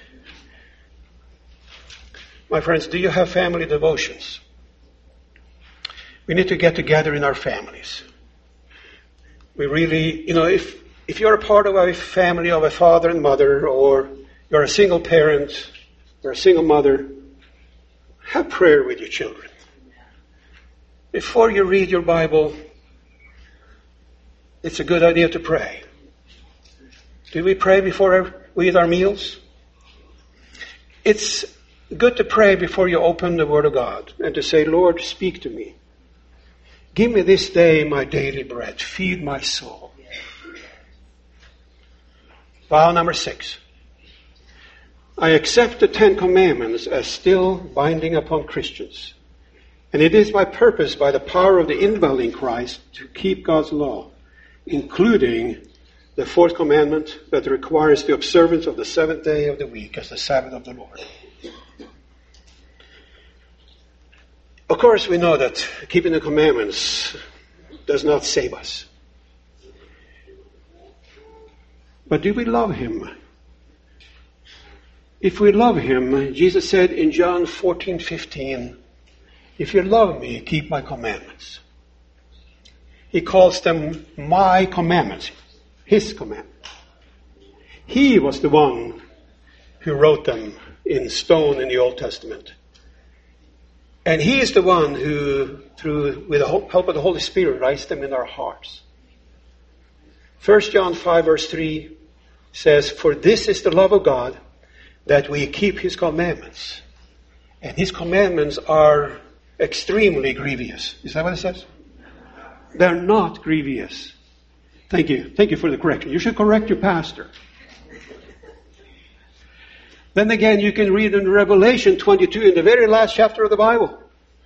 My friends, do you have family devotions? We need to get together in our families. We really, you know, if you're a part of a family of a father and mother, or you're a single parent, or a single mother, have prayer with your children. Before you read your Bible, it's a good idea to pray. Do we pray before we eat our meals? It's good to pray before you open the Word of God and to say, Lord, speak to me. Give me this day my daily bread. Feed my soul. Vow number 6. I accept the 10 commandments as still binding upon Christians. And it is my purpose, by the power of the indwelling Christ, to keep God's law, including the 4th commandment that requires the observance of the 7th day of the week as the Sabbath of the Lord. Of course, we know that keeping the commandments does not save us. But do we love Him? If we love Him, Jesus said in John 14:15, if you love me, keep my commandments. He calls them my commandments, His commandments. He was the one who wrote them in stone in the Old Testament. And He is the one who, with the help of the Holy Spirit, writes them in our hearts. 1 John 5 verse 3 says, for this is the love of God, that we keep His commandments. And His commandments are extremely grievous. Is that what it says? They're not grievous. Thank you. Thank you for the correction. You should correct your pastor. Then again, you can read in Revelation 22, in the very last chapter of the Bible.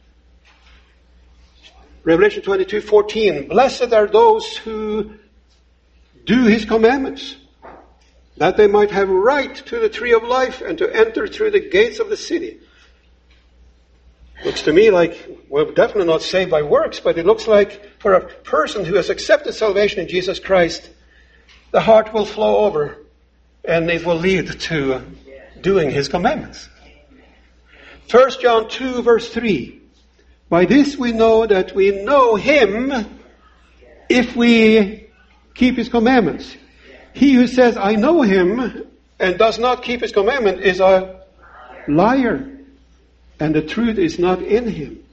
Revelation 22:14. Blessed are those who do His commandments, that they might have right to the tree of life and to enter through the gates of the city. Looks to me like we're definitely not saved by works, but it looks like for a person who has accepted salvation in Jesus Christ, the heart will flow over and it will lead to doing His commandments. 1 John 2 verse 3. By this we know that we know Him if we keep His commandments. He who says, I know Him, and does not keep His commandment is a liar, and the truth is not in him.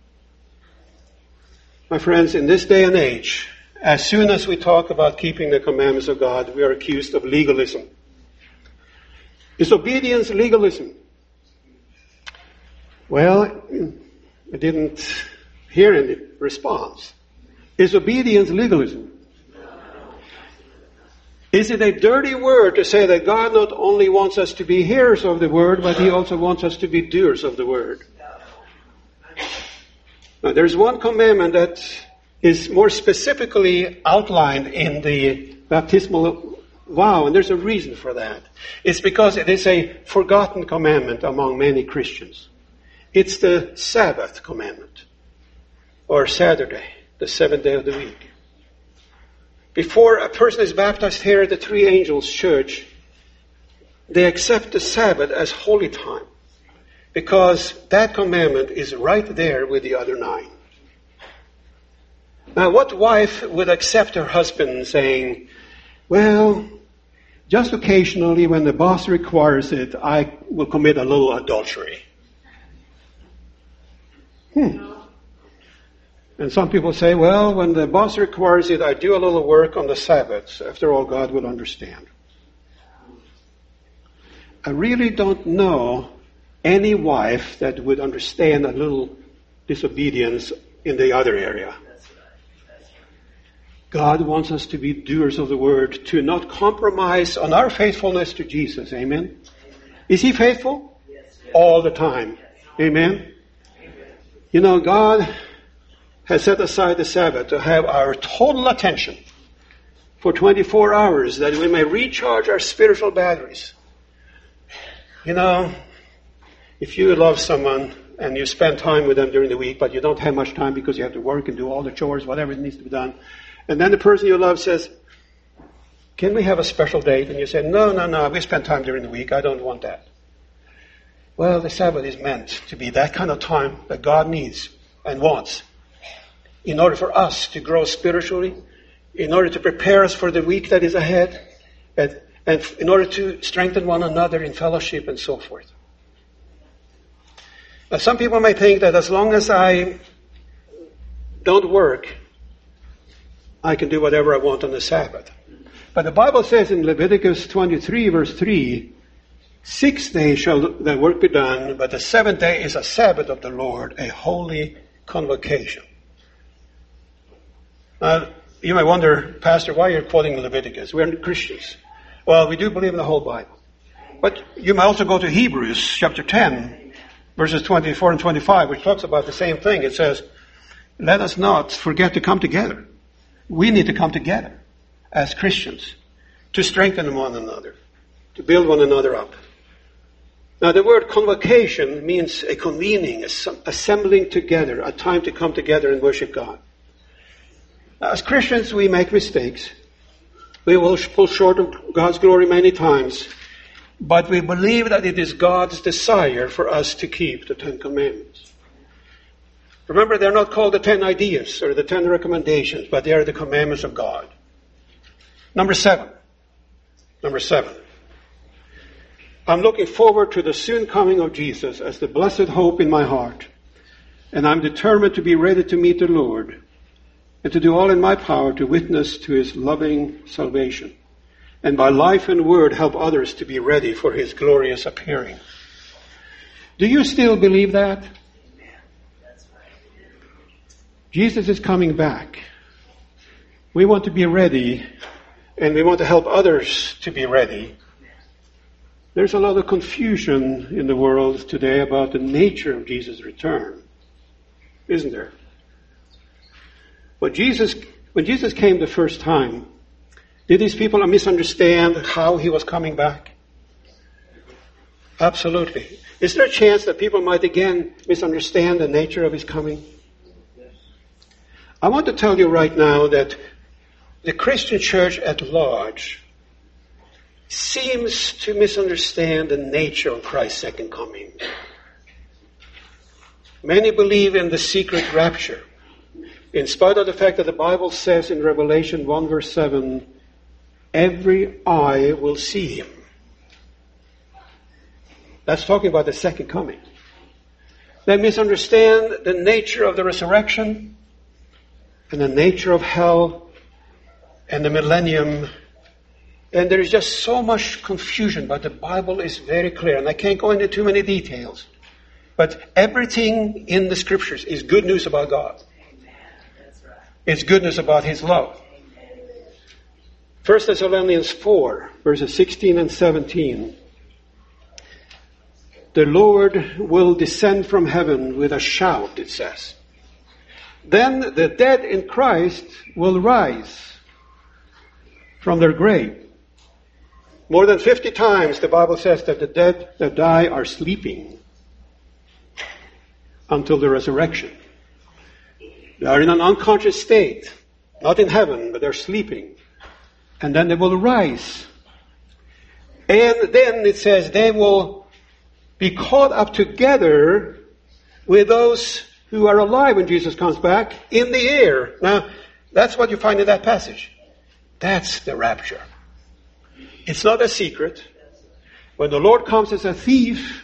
My friends, in this day and age, as soon as we talk about keeping the commandments of God, we are accused of legalism. Is obedience legalism? Well, I didn't hear any response. Is obedience legalism? Is it a dirty word to say that God not only wants us to be hearers of the word, but He also wants us to be doers of the word? Now, there's one commandment that is more specifically outlined in the baptismal vow, and there's a reason for that. It's because it is a forgotten commandment among many Christians. It's the Sabbath commandment, or Saturday, the 7th day of the week. Before a person is baptized here at the Three Angels Church, they accept the Sabbath as holy time, because that commandment is right there with the other 9. Now, what wife would accept her husband saying, well, just occasionally when the boss requires it, I will commit a little adultery? And some people say, well, when the boss requires it, I do a little work on the Sabbath. After all, God will understand. I really don't know any wife that would understand a little disobedience in the other area. God wants us to be doers of the word, to not compromise on our faithfulness to Jesus. Amen? Is He faithful? All the time. Amen? You know, God has set aside the Sabbath to have our total attention. for 24 hours that we may recharge our spiritual batteries. You know, if you love someone and you spend time with them during the week, but you don't have much time because you have to work and do all the chores, whatever needs to be done, and then the person you love says, can we have a special date? And you say, no, we spend time during the week. I don't want that. Well, the Sabbath is meant to be that kind of time that God needs and wants in order for us to grow spiritually, in order to prepare us for the week that is ahead, and in order to strengthen one another in fellowship and so forth. Now, some people may think that as long as I don't work, I can do whatever I want on the Sabbath. But the Bible says in Leviticus 23, verse 3, 6 days shall the work be done, but the 7th day is a Sabbath of the Lord, a holy convocation. You may wonder, Pastor, why you're quoting Leviticus? We're Christians. Well, we do believe in the whole Bible. But you may also go to Hebrews chapter 10, verses 24 and 25, which talks about the same thing. It says, let us not forget to come together. We need to come together as Christians to strengthen one another, to build one another up. Now, the word convocation means a convening, assembling together, a time to come together and worship God. Now, as Christians, we make mistakes. We will fall short of God's glory many times, but we believe that it is God's desire for us to keep the 10 Commandments. Remember, they're not called the 10 ideas or the 10 recommendations, but they are the commandments of God. Number seven. I'm looking forward to the soon coming of Jesus as the blessed hope in my heart. And I'm determined to be ready to meet the Lord and to do all in my power to witness to His loving salvation. And by life and word help others to be ready for His glorious appearing. Do you still believe that? Jesus is coming back. We want to be ready, and we want to help others to be ready. There's a lot of confusion in the world today about the nature of Jesus' return, isn't there? When Jesus came the first time, did these people misunderstand how He was coming back? Absolutely. Is there a chance that people might again misunderstand the nature of His coming? I want to tell you right now that the Christian church at large seems to misunderstand the nature of Christ's second coming. Many believe in the secret rapture, in spite of the fact that the Bible says in Revelation 1 verse 7, every eye will see Him. That's talking about the second coming. They misunderstand the nature of the resurrection and the nature of hell and the millennium. And there is just so much confusion, but the Bible is very clear. And I can't go into too many details. But everything in the Scriptures is good news about God. It's good news about His love. 1 Thessalonians 4, verses 16 and 17. The Lord will descend from heaven with a shout, it says. Then the dead in Christ will rise from their grave. More than 50 times the Bible says that the dead that die are sleeping until the resurrection. They are in an unconscious state, not in heaven, but they're sleeping. And then they will rise. And then it says they will be caught up together with those who are alive when Jesus comes back in the air. Now, that's what you find in that passage. That's the rapture. It's not a secret. When the Lord comes as a thief,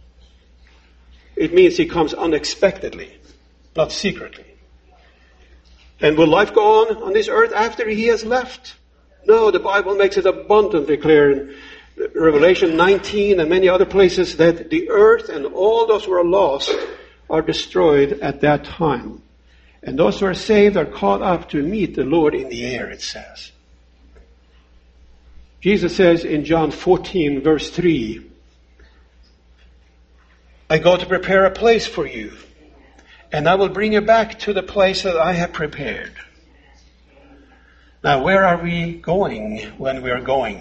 it means He comes unexpectedly, not secretly. And will life go on this earth after He has left? No, the Bible makes it abundantly clear in Revelation 19 and many other places that the earth and all those who are lost are destroyed at that time. And those who are saved are caught up to meet the Lord in the air, it says. Jesus says in John 14, verse 3, I go to prepare a place for you, and I will bring you back to the place that I have prepared. Now, where are we going when we are going?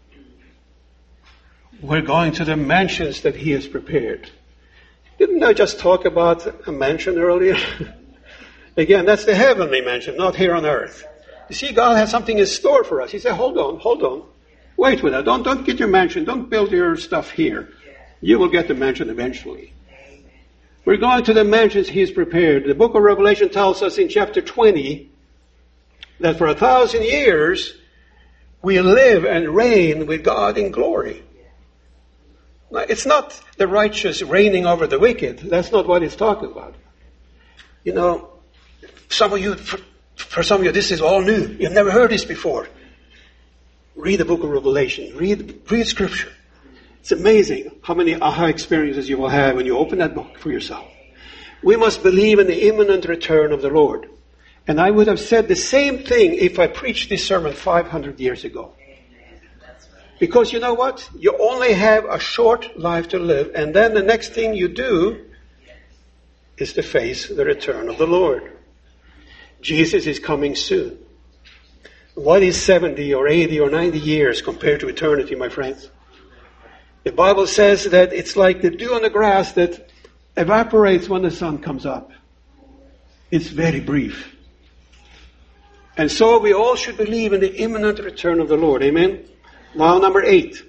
We're going to the mansions that He has prepared. Didn't I just talk about a mansion earlier? Again, that's the heavenly mansion, not here on earth. You see, God has something in store for us. He said, hold on. Wait with that. Don't get your mansion. Don't build your stuff here. You will get the mansion eventually. We're going to the mansions He's prepared. The book of Revelation tells us in chapter 20 that for 1,000 years we live and reign with God in glory. Now, it's not the righteous reigning over the wicked. That's not what it's talking about. You know, some of you, for some of you, this is all new. You've never heard this before. Read the book of Revelation. Read Scripture. It's amazing how many aha experiences you will have when you open that book for yourself. We must believe in the imminent return of the Lord. And I would have said the same thing if I preached this sermon 500 years ago. Because you know what? You only have a short life to live, and then the next thing you do is to face the return of the Lord. Jesus is coming soon. What is 70 or 80 or 90 years compared to eternity, my friends? The Bible says that it's like the dew on the grass that evaporates when the sun comes up. It's very brief. And so we all should believe in the imminent return of the Lord. Amen? Now, number 8.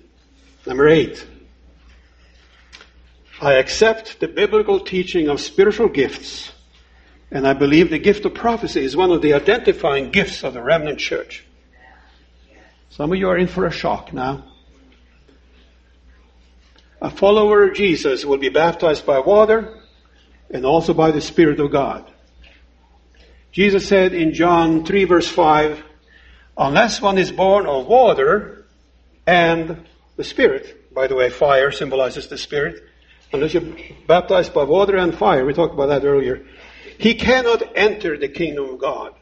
I accept the biblical teaching of spiritual gifts, and I believe the gift of prophecy is one of the identifying gifts of the remnant church. Some of you are in for a shock now. A follower of Jesus will be baptized by water and also by the Spirit of God. Jesus said in John 3 verse 5, unless one is born of water and the Spirit, by the way, fire symbolizes the Spirit, unless you're baptized by water and fire, we talked about that earlier, he cannot enter the kingdom of God.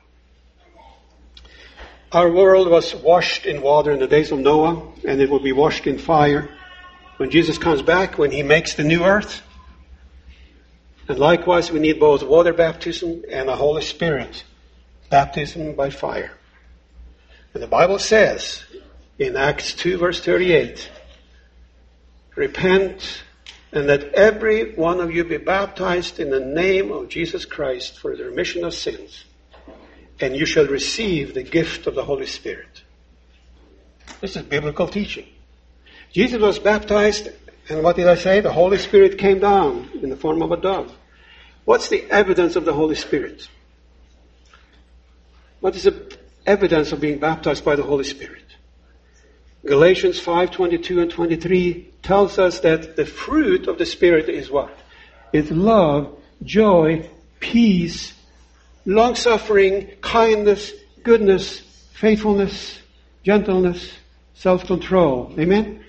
Our world was washed in water in the days of Noah, and it will be washed in fire when Jesus comes back, when He makes the new earth. And likewise, we need both water baptism and the Holy Spirit baptism by fire. And the Bible says in Acts 2 verse 38, repent and let every one of you be baptized in the name of Jesus Christ for the remission of sins, and you shall receive the gift of the Holy Spirit. This is biblical teaching. Jesus was baptized, and what did I say? The Holy Spirit came down in the form of a dove. What's the evidence of the Holy Spirit? What is the evidence of being baptized by the Holy Spirit? Galatians 5:22 and 23 tells us that the fruit of the Spirit is what? It's love, joy, peace, long-suffering, kindness, goodness, faithfulness, gentleness, self-control. Amen?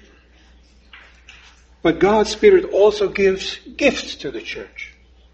But God's Spirit also gives gifts to the church.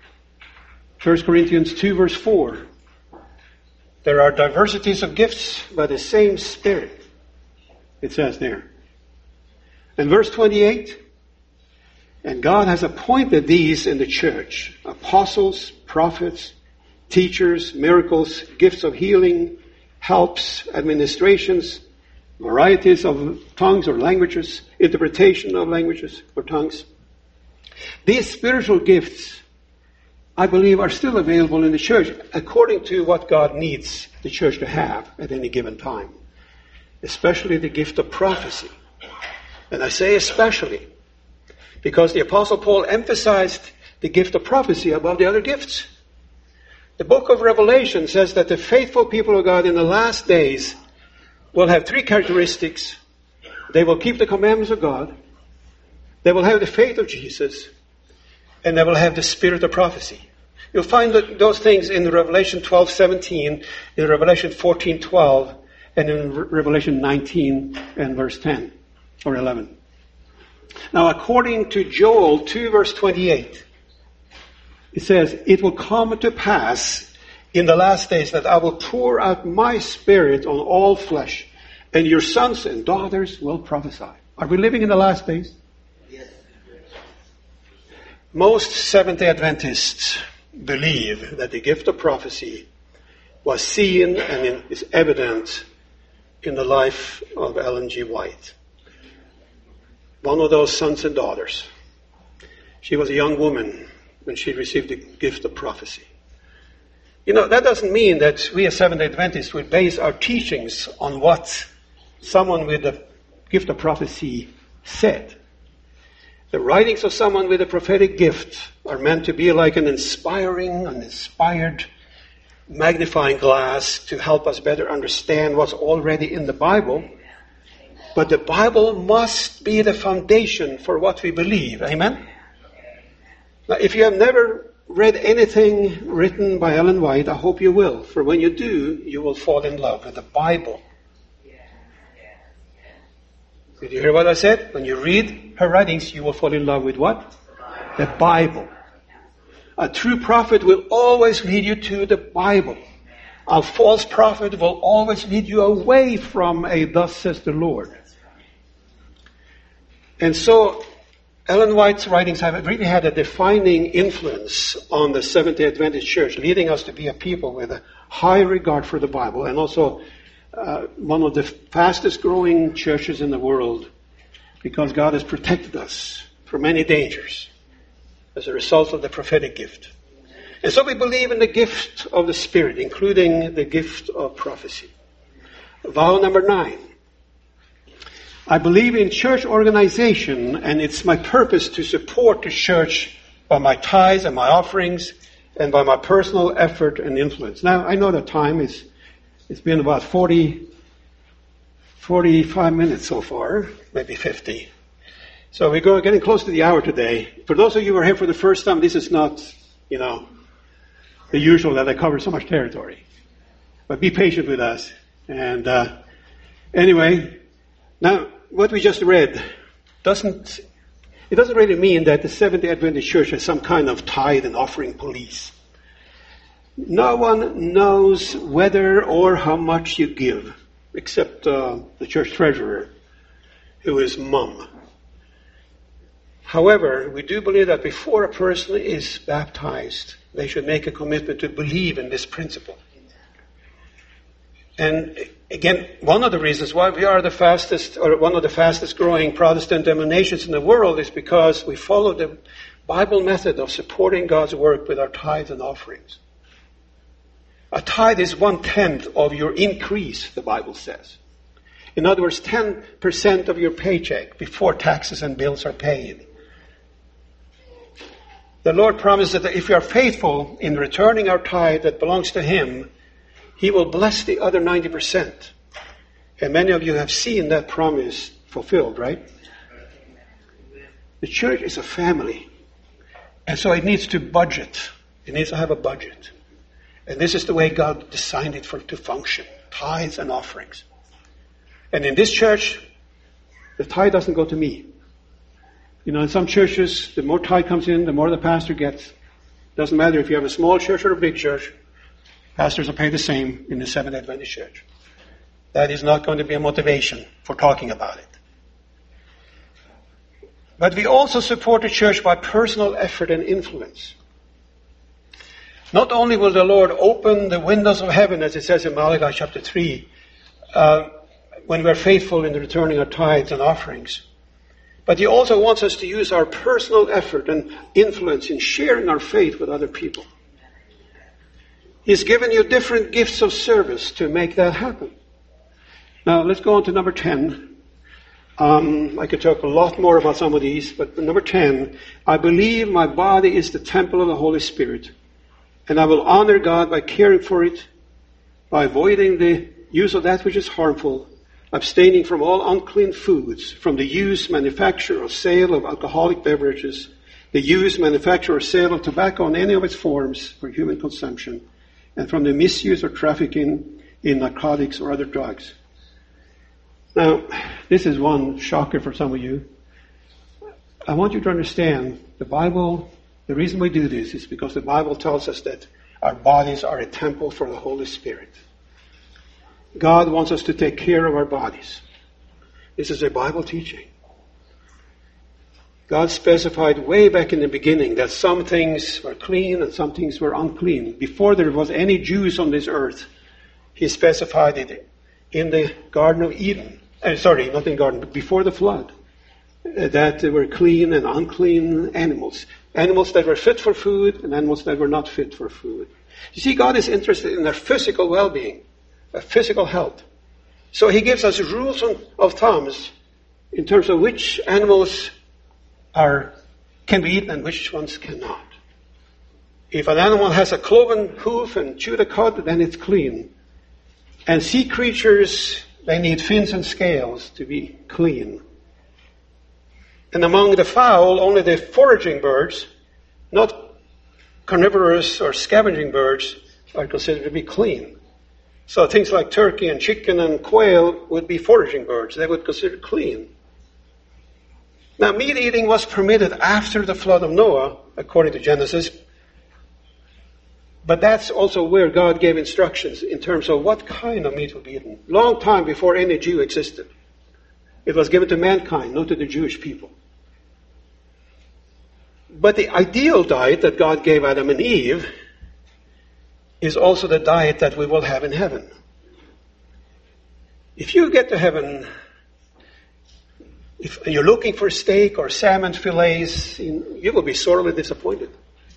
1 Corinthians 2 verse 4. There are diversities of gifts by the same Spirit. It says there. And verse 28. And God has appointed these in the church. Apostles, prophets, teachers, miracles, gifts of healing, helps, administrations, varieties of tongues or languages, interpretation of languages or tongues. These spiritual gifts, I believe, are still available in the church according to what God needs the church to have at any given time. Especially the gift of prophecy. And I say especially because the Apostle Paul emphasized the gift of prophecy above the other gifts. The book of Revelation says that the faithful people of God in the last days will have 3 characteristics. They will keep the commandments of God. They will have the faith of Jesus. And they will have the spirit of prophecy. You'll find those things in Revelation 12:17, in Revelation 14:12, and in Revelation 19 and verse 10 or 11. Now, according to Joel 2 verse 28, it says, it will come to pass in the last days that I will pour out my spirit on all flesh, and your sons and daughters will prophesy. Are we living in the last days? Yes. Most Seventh-day Adventists believe that the gift of prophecy was seen and is evident in the life of Ellen G. White. One of those sons and daughters. She was a young woman when she received the gift of prophecy. You know, that doesn't mean that we as Seventh-day Adventists will base our teachings on what someone with the gift of prophecy said. The writings of someone with a prophetic gift are meant to be like an inspired magnifying glass to help us better understand what's already in the Bible. But the Bible must be the foundation for what we believe. Amen? Now, if you have never read anything written by Ellen White, I hope you will. For when you do, you will fall in love with the Bible. Did you hear what I said? When you read her writings, you will fall in love with what? The Bible. A true prophet will always lead you to the Bible. A false prophet will always lead you away from a thus says the Lord. And so, Ellen White's writings have really had a defining influence on the Seventh-day Adventist Church, leading us to be a people with a high regard for the Bible, and also one of the fastest growing churches in the world, because God has protected us from many dangers as a result of the prophetic gift. And so we believe in the gift of the Spirit, including the gift of prophecy. Vow number 9. I believe in church organization, and it's my purpose to support the church by my tithes and my offerings and by my personal effort and influence. Now, I know that time it's been about 45 minutes so far, maybe 50. So we're getting close to the hour today. For those of you who are here for the first time, this is not, the usual that I cover so much territory. But be patient with us. And anyway, now what we just read doesn't really mean that the Seventh-day Adventist Church has some kind of tithe and offering police. No one knows whether or how much you give, except the church treasurer, who is mum. However, we do believe that before a person is baptized, they should make a commitment to believe in this principle. And again, one of the reasons why we are one of the fastest growing Protestant denominations in the world is because we follow the Bible method of supporting God's work with our tithes and offerings. A tithe is 1/10 of your increase, the Bible says. In other words, 10% of your paycheck before taxes and bills are paid. The Lord promises that if we are faithful in returning our tithe that belongs to Him, He will bless the other 90%. And many of you have seen that promise fulfilled, right? The church is a family. And so it needs to budget. It needs to have a budget. And this is the way God designed it to function. Tithes and offerings. And in this church, the tithe doesn't go to me. In some churches, the more tithe comes in, the more the pastor gets. Doesn't matter if you have a small church or a big church. Pastors are paid the same in the Seventh-day Adventist Church. That is not going to be a motivation for talking about it. But we also support the church by personal effort and influence. Not only will the Lord open the windows of heaven, as it says in Malachi chapter 3, when we're faithful in returning our tithes and offerings, but He also wants us to use our personal effort and influence in sharing our faith with other people. He's given you different gifts of service to make that happen. Now, let's go on to number 10. I could talk a lot more about some of these, but number 10, I believe my body is the temple of the Holy Spirit, and I will honor God by caring for it, by avoiding the use of that which is harmful, abstaining from all unclean foods, from the use, manufacture, or sale of alcoholic beverages, the use, manufacture, or sale of tobacco in any of its forms for human consumption, and from the misuse or trafficking in narcotics or other drugs. Now, this is one shocker for some of you. I want you to understand the Bible, the reason we do this is because the Bible tells us that our bodies are a temple for the Holy Spirit. God wants us to take care of our bodies. This is a Bible teaching. God specified way back in the beginning that some things were clean and some things were unclean. Before there was any Jews on this earth, He specified it in the Garden of Eden. Not in the garden, but before the flood. That there were clean and unclean animals. Animals that were fit for food and animals that were not fit for food. You see, God is interested in our physical well-being, our physical health. So He gives us rules of thumbs in terms of which animals can be eaten and which ones cannot. If an animal has a cloven hoof and chewed a cud, then it's clean. And sea creatures, they need fins and scales to be clean. And among the fowl, only the foraging birds, not carnivorous or scavenging birds, are considered to be clean. So things like turkey and chicken and quail would be foraging birds. They would consider clean. Now, meat eating was permitted after the flood of Noah, according to Genesis. But that's also where God gave instructions in terms of what kind of meat would be eaten. Long time before any Jew existed. It was given to mankind, not to the Jewish people. But the ideal diet that God gave Adam and Eve is also the diet that we will have in heaven. If you get to heaven, if you're looking for steak or salmon fillets, you will be sorely disappointed.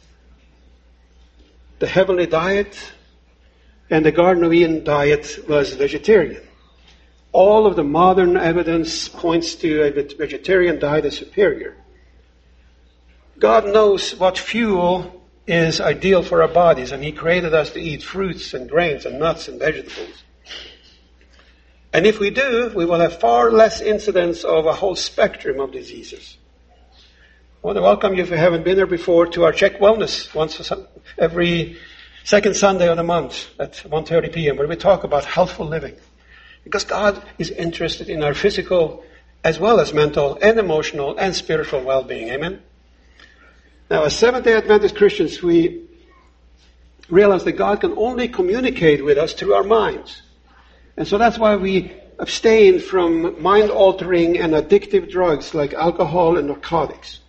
The heavenly diet and the Garden of Eden diet was vegetarian. All of the modern evidence points to a vegetarian diet as superior. God knows what fuel is ideal for our bodies, and He created us to eat fruits and grains and nuts and vegetables. And if we do, we will have far less incidence of a whole spectrum of diseases. I want to welcome you, if you haven't been there before, to our Czech Wellness every second Sunday of the month at 1:30 p.m., where we talk about healthful living. Because God is interested in our physical as well as mental and emotional and spiritual well-being. Amen? Now, as Seventh-day Adventist Christians, we realize that God can only communicate with us through our minds. And so that's why we abstain from mind-altering and addictive drugs like alcohol and narcotics.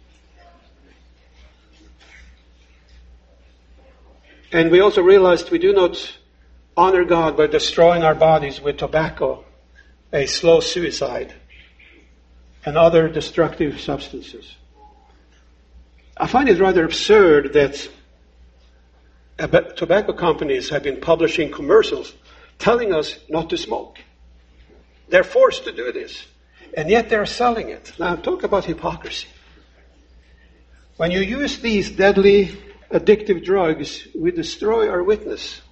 And we also realized we do not honor God by destroying our bodies with tobacco, a slow suicide, and other destructive substances. I find it rather absurd that tobacco companies have been publishing commercials telling us not to smoke. They're forced to do this, and yet they're selling it. Now, talk about hypocrisy. When you use these deadly addictive drugs, we destroy our witness.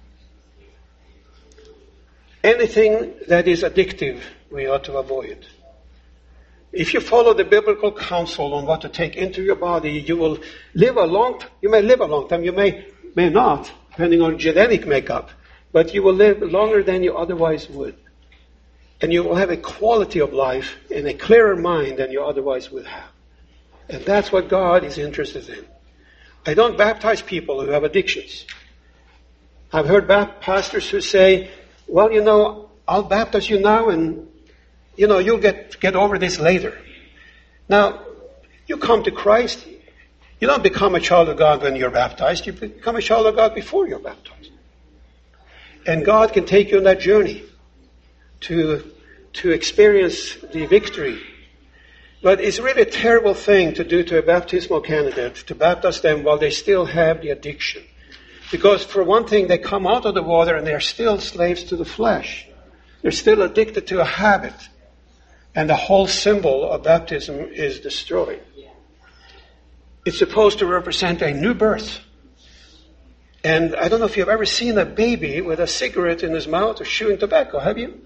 Anything that is addictive, we ought to avoid. If you follow the biblical counsel on what to take into your body, you will live you may live a long time, you may not, depending on genetic makeup, but you will live longer than you otherwise would. And you will have a quality of life and a clearer mind than you otherwise would have. And that's what God is interested in. I don't baptize people who have addictions. I've heard pastors who say, well, I'll baptize you now and, you'll get over this later. Now, you come to Christ. You don't become a child of God when you're baptized. You become a child of God before you're baptized. And God can take you on that journey to experience the victory. But it's really a terrible thing to do to a baptismal candidate, to baptize them while they still have the addiction. Because for one thing, they come out of the water and they're still slaves to the flesh. They're still addicted to a habit. And the whole symbol of baptism is destroyed. It's supposed to represent a new birth. And I don't know if you've ever seen a baby with a cigarette in his mouth or chewing tobacco, have you?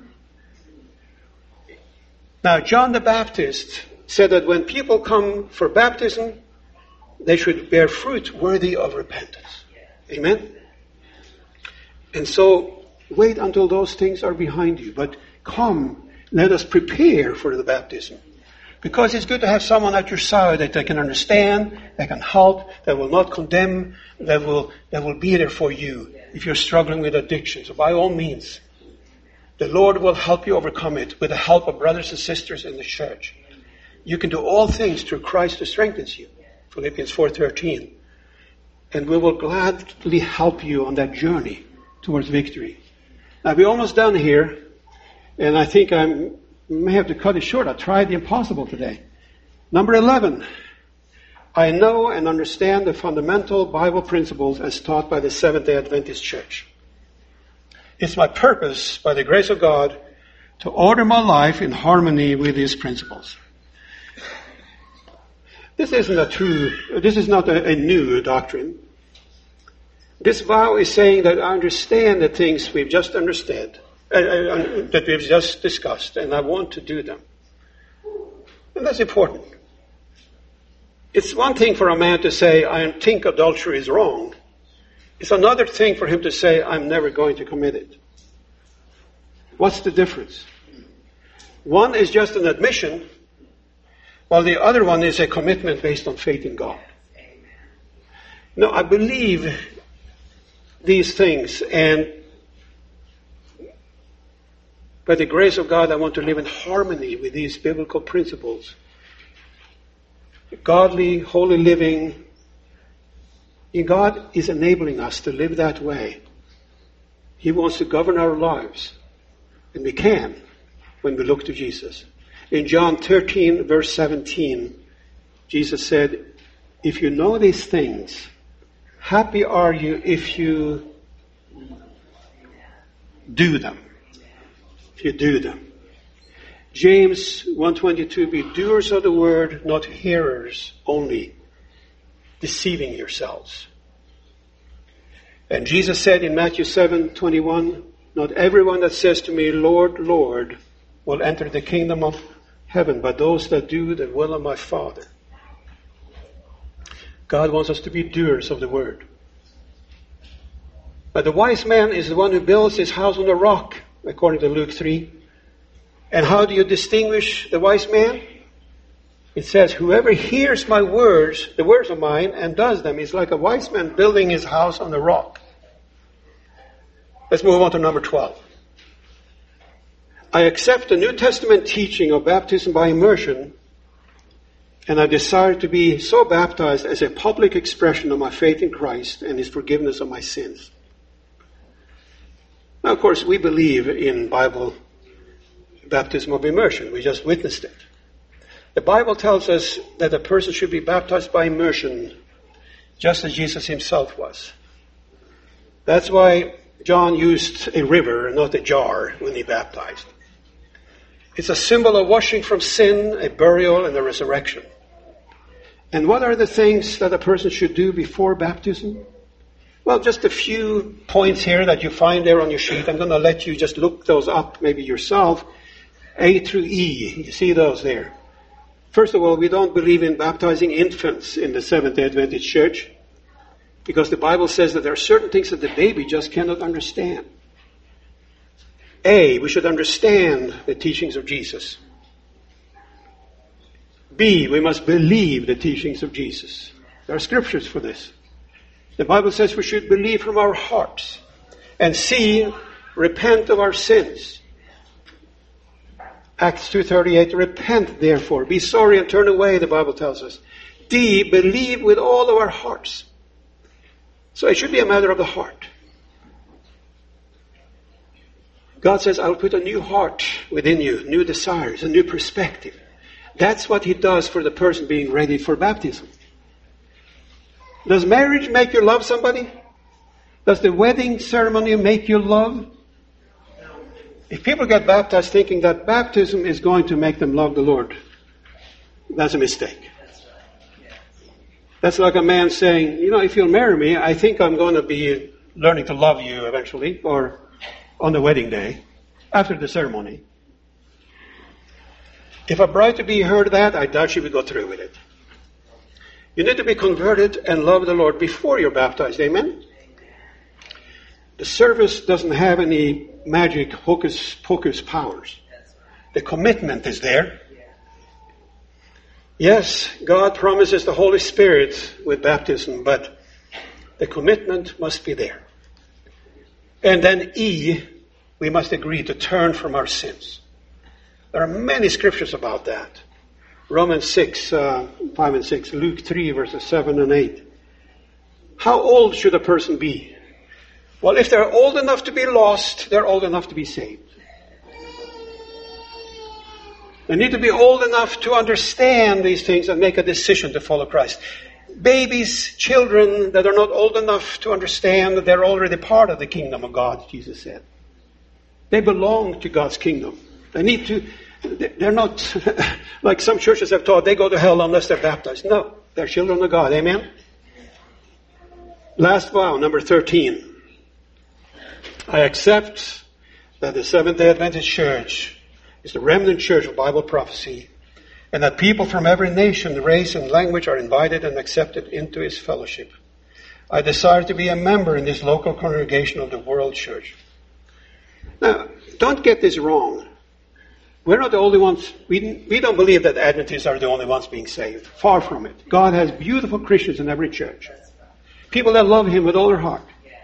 Now, John the Baptist said that when people come for baptism, they should bear fruit worthy of repentance. Amen? And so, wait until those things are behind you. But come, let us prepare for the baptism. Because it's good to have someone at your side that they can understand, that can help, that will not condemn, that will be there for you if you're struggling with addiction. So by all means, the Lord will help you overcome it with the help of brothers and sisters in the church. You can do all things through Christ who strengthens you. Philippians 4:13. And we will gladly help you on that journey towards victory. Now, we're almost done here, and I think I may have to cut it short. I tried the impossible today. Number 11. I know and understand the fundamental Bible principles as taught by the Seventh-day Adventist Church. It's my purpose, by the grace of God, to order my life in harmony with these principles. This is not a new doctrine. This vow is saying that I understand the things we've just understood, that we've just discussed, and I want to do them. And that's important. It's one thing for a man to say, I think adultery is wrong. It's another thing for him to say, I'm never going to commit it. What's the difference? One is just an admission, while the other one is a commitment based on faith in God. No, I believe these things, and by the grace of God, I want to live in harmony with these biblical principles. Godly, holy living. And God is enabling us to live that way. He wants to govern our lives. And we can when we look to Jesus. In John 13, verse 17, Jesus said, if you know these things, happy are you if you do them. If you do them. James 1:22, be doers of the word, not hearers only, deceiving yourselves. And Jesus said in Matthew 7:21, not everyone that says to me, Lord, Lord, will enter the kingdom of heaven, but those that do the will of my Father. God wants us to be doers of the word. But the wise man is the one who builds his house on a rock, according to Luke 3. And how do you distinguish the wise man? It says, whoever hears my words, the words of mine, and does them is like a wise man building his house on the rock. Let's move on to number 12. I accept the New Testament teaching of baptism by immersion, and I desire to be so baptized as a public expression of my faith in Christ and His forgiveness of my sins. Now, of course, we believe in Bible baptism of immersion. We just witnessed it. The Bible tells us that a person should be baptized by immersion, just as Jesus himself was. That's why John used a river and not a jar when he baptized. It's a symbol of washing from sin, a burial, and a resurrection. And what are the things that a person should do before baptism? Well, just a few points here that you find there on your sheet. I'm going to let you just look those up maybe yourself. A through E. You see those there. First of all, we don't believe in baptizing infants in the Seventh-day Adventist Church because the Bible says that there are certain things that the baby just cannot understand. A, we should understand the teachings of Jesus. B, we must believe the teachings of Jesus. There are scriptures for this. The Bible says we should believe from our hearts. And C, repent of our sins. Acts 2:38, repent therefore, be sorry and turn away, the Bible tells us. D, believe with all of our hearts. So it should be a matter of the heart. God says, I'll put a new heart within you, new desires, a new perspective. That's what He does for the person being ready for baptism. Does marriage make you love somebody? Does the wedding ceremony make you love? If people get baptized thinking that baptism is going to make them love the Lord, that's a mistake. That's like a man saying, if you'll marry me, I think I'm going to be learning to love you eventually, or on the wedding day, after the ceremony. If a bride-to-be heard that, I doubt she would go through with it. You need to be converted and love the Lord before you're baptized. Amen? The service doesn't have any magic hocus-pocus powers. The commitment is there. Yes, God promises the Holy Spirit with baptism, but the commitment must be there. And then E, we must agree to turn from our sins. There are many scriptures about that. Romans 6, 5 and 6, Luke 3, verses 7 and 8. How old should a person be? Well, if they're old enough to be lost, they're old enough to be saved. They need to be old enough to understand these things and make a decision to follow Christ. Babies, children that are not old enough to understand that they're already part of the kingdom of God, Jesus said. They belong to God's kingdom. They're not, like some churches have taught, they go to hell unless they're baptized. No, they're children of God. Amen? Last vow, number 13. I accept that the Seventh-day Adventist Church is the remnant church of Bible prophecy, and that people from every nation, race, and language are invited and accepted into His fellowship. I desire to be a member in this local congregation of the World Church. Now, don't get this wrong. We're not the only ones. We don't believe that Adventists are the only ones being saved. Far from it. God has beautiful Christians in every church. People that love Him with all their heart.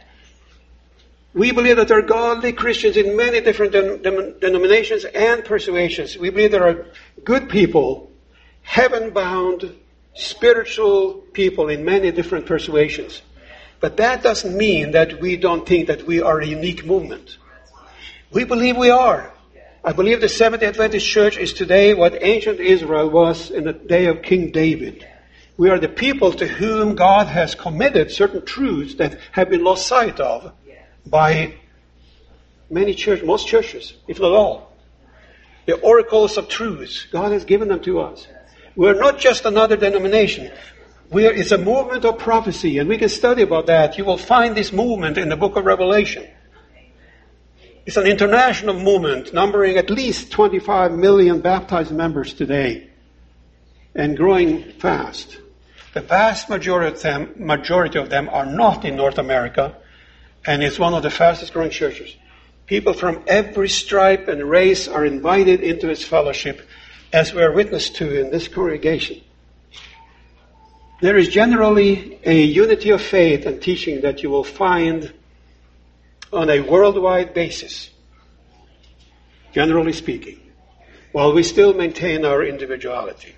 We believe that there are godly Christians in many different denominations and persuasions. We believe there are good people, heaven-bound, spiritual people in many different persuasions. But that doesn't mean that we don't think that we are a unique movement. We believe we are. I believe the Seventh-day Adventist Church is today what ancient Israel was in the day of King David. We are the people to whom God has committed certain truths that have been lost sight of by many churches, most churches, if not all. The oracles of truths, God has given them to us. We're not just another denomination. It's a movement of prophecy, and we can study about that. You will find this movement in the book of Revelation. It's an international movement, numbering at least 25 million baptized members today, and growing fast. The vast majority of them are not in North America, and it's one of the fastest growing churches. People from every stripe and race are invited into its fellowship, as we are witness to in this congregation. There is generally a unity of faith and teaching that you will find on a worldwide basis, generally speaking, while we still maintain our individuality.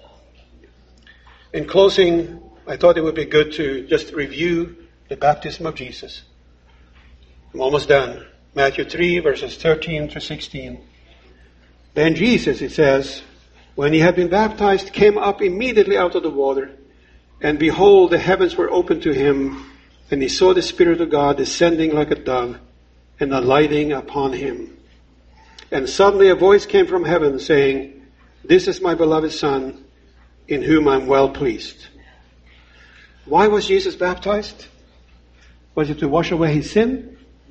In closing, I thought it would be good to just review the baptism of Jesus. I'm almost done. Matthew 3, verses 13 to 16. Then Jesus, it says, when He had been baptized, came up immediately out of the water, and behold, the heavens were opened to Him, and He saw the Spirit of God descending like a dove and alighting upon Him. And suddenly a voice came from heaven saying, this is my beloved Son, in whom I am well pleased. Why was Jesus baptized? Was it to wash away His sin?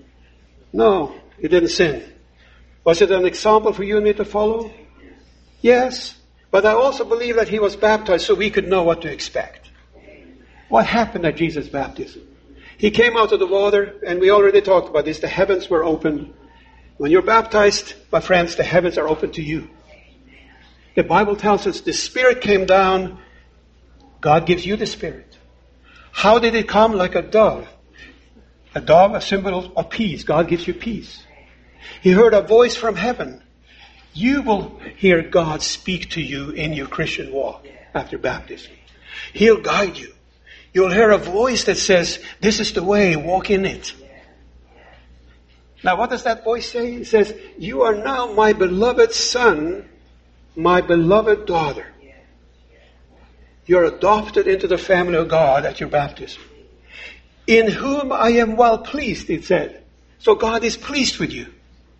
No, He didn't sin. Was it an example for you and me to follow? Yes. But I also believe that He was baptized so we could know what to expect. What happened at Jesus' baptism? He came out of the water, and we already talked about this. The heavens were opened. When you're baptized, my friends, the heavens are open to you. The Bible tells us the Spirit came down. God gives you the Spirit. How did it come? Like a dove. A dove, a symbol of peace. God gives you peace. He heard a voice from heaven. You will hear God speak to you in your Christian walk after baptism. He'll guide you. You'll hear a voice that says, this is the way, walk in it. Now what does that voice say? It says, you are now my beloved son, my beloved daughter. You're adopted into the family of God at your baptism. In whom I am well pleased, it said. So God is pleased with you.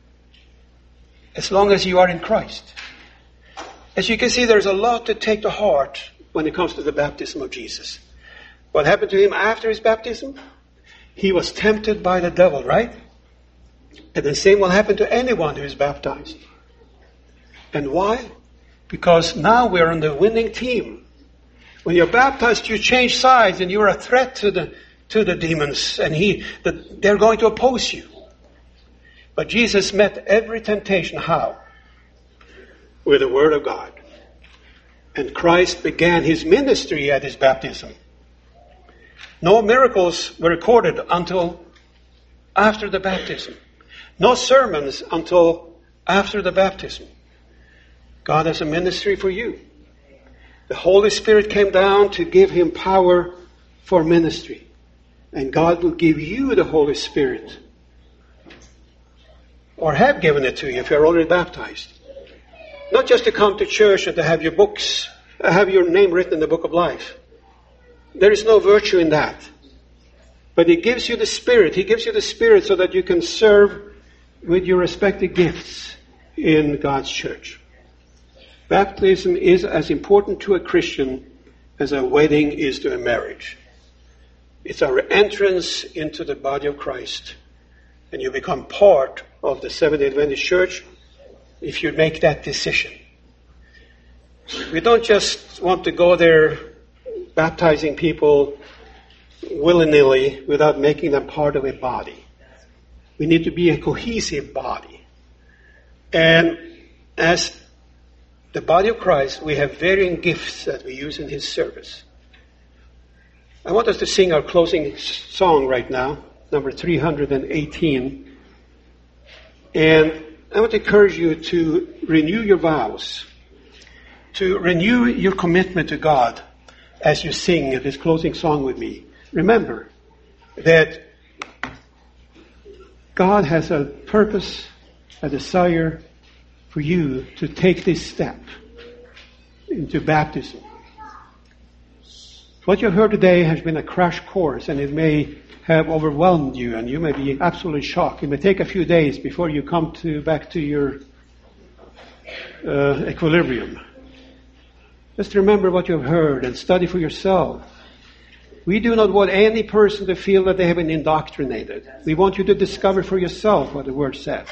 As long as you are in Christ. As you can see, there's a lot to take to heart when it comes to the baptism of Jesus. What happened to Him after His baptism? He was tempted by the devil, right? And the same will happen to anyone who is baptized. And why? Because now we're on the winning team. When you're baptized, you change sides and you're a threat to the demons, and they're going to oppose you. But Jesus met every temptation. How? With the Word of God. And Christ began His ministry at His baptism. No miracles were recorded until after the baptism. No sermons until after the baptism. God has a ministry for you. The Holy Spirit came down to give him power for ministry. And God will give you the Holy Spirit. Or have given it to you if you're already baptized. Not just to come to church and to have your books, have your name written in the book of life. There is no virtue in that. But He gives you the Spirit. He gives you the Spirit so that you can serve with your respective gifts in God's church. Baptism is as important to a Christian as a wedding is to a marriage. It's our entrance into the body of Christ. And you become part of the Seventh-day Adventist Church if you make that decision. We don't just want to go there baptizing people willy-nilly without making them part of a body. We need to be a cohesive body. And as the body of Christ, we have varying gifts that we use in His service. I want us to sing our closing song right now, number 318. And I want to encourage you to renew your vows, to renew your commitment to God as you sing this closing song with me. Remember that God has a purpose, a desire for you to take this step into baptism. What you heard today has been a crash course, and it may have overwhelmed you, and you may be absolutely shocked. It may take a few days before you come back to your equilibrium. Just remember what you have heard and study for yourself. We do not want any person to feel that they have been indoctrinated. We want you to discover for yourself what the Word says.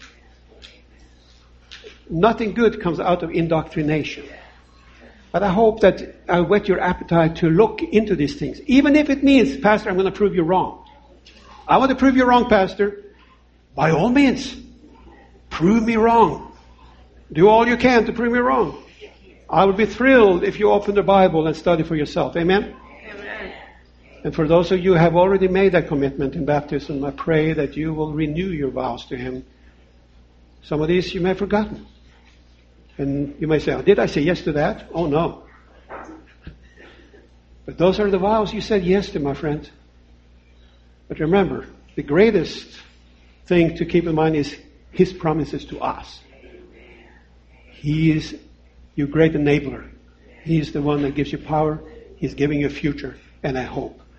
Nothing good comes out of indoctrination. But I hope that I'll whet your appetite to look into these things. Even if it means, Pastor, I'm going to prove you wrong. I want to prove you wrong, Pastor. By all means, prove me wrong. Do all you can to prove me wrong. I would be thrilled if you open the Bible and study for yourself. Amen? Amen. And for those of you who have already made that commitment in baptism, I pray that you will renew your vows to Him. Some of these you may have forgotten. And you may say, oh, did I say yes to that? Oh, no. But those are the vows you said yes to, my friend. But remember, the greatest thing to keep in mind is His promises to us. He is your great enabler. He is the one that gives you power. He's giving you a future and a hope.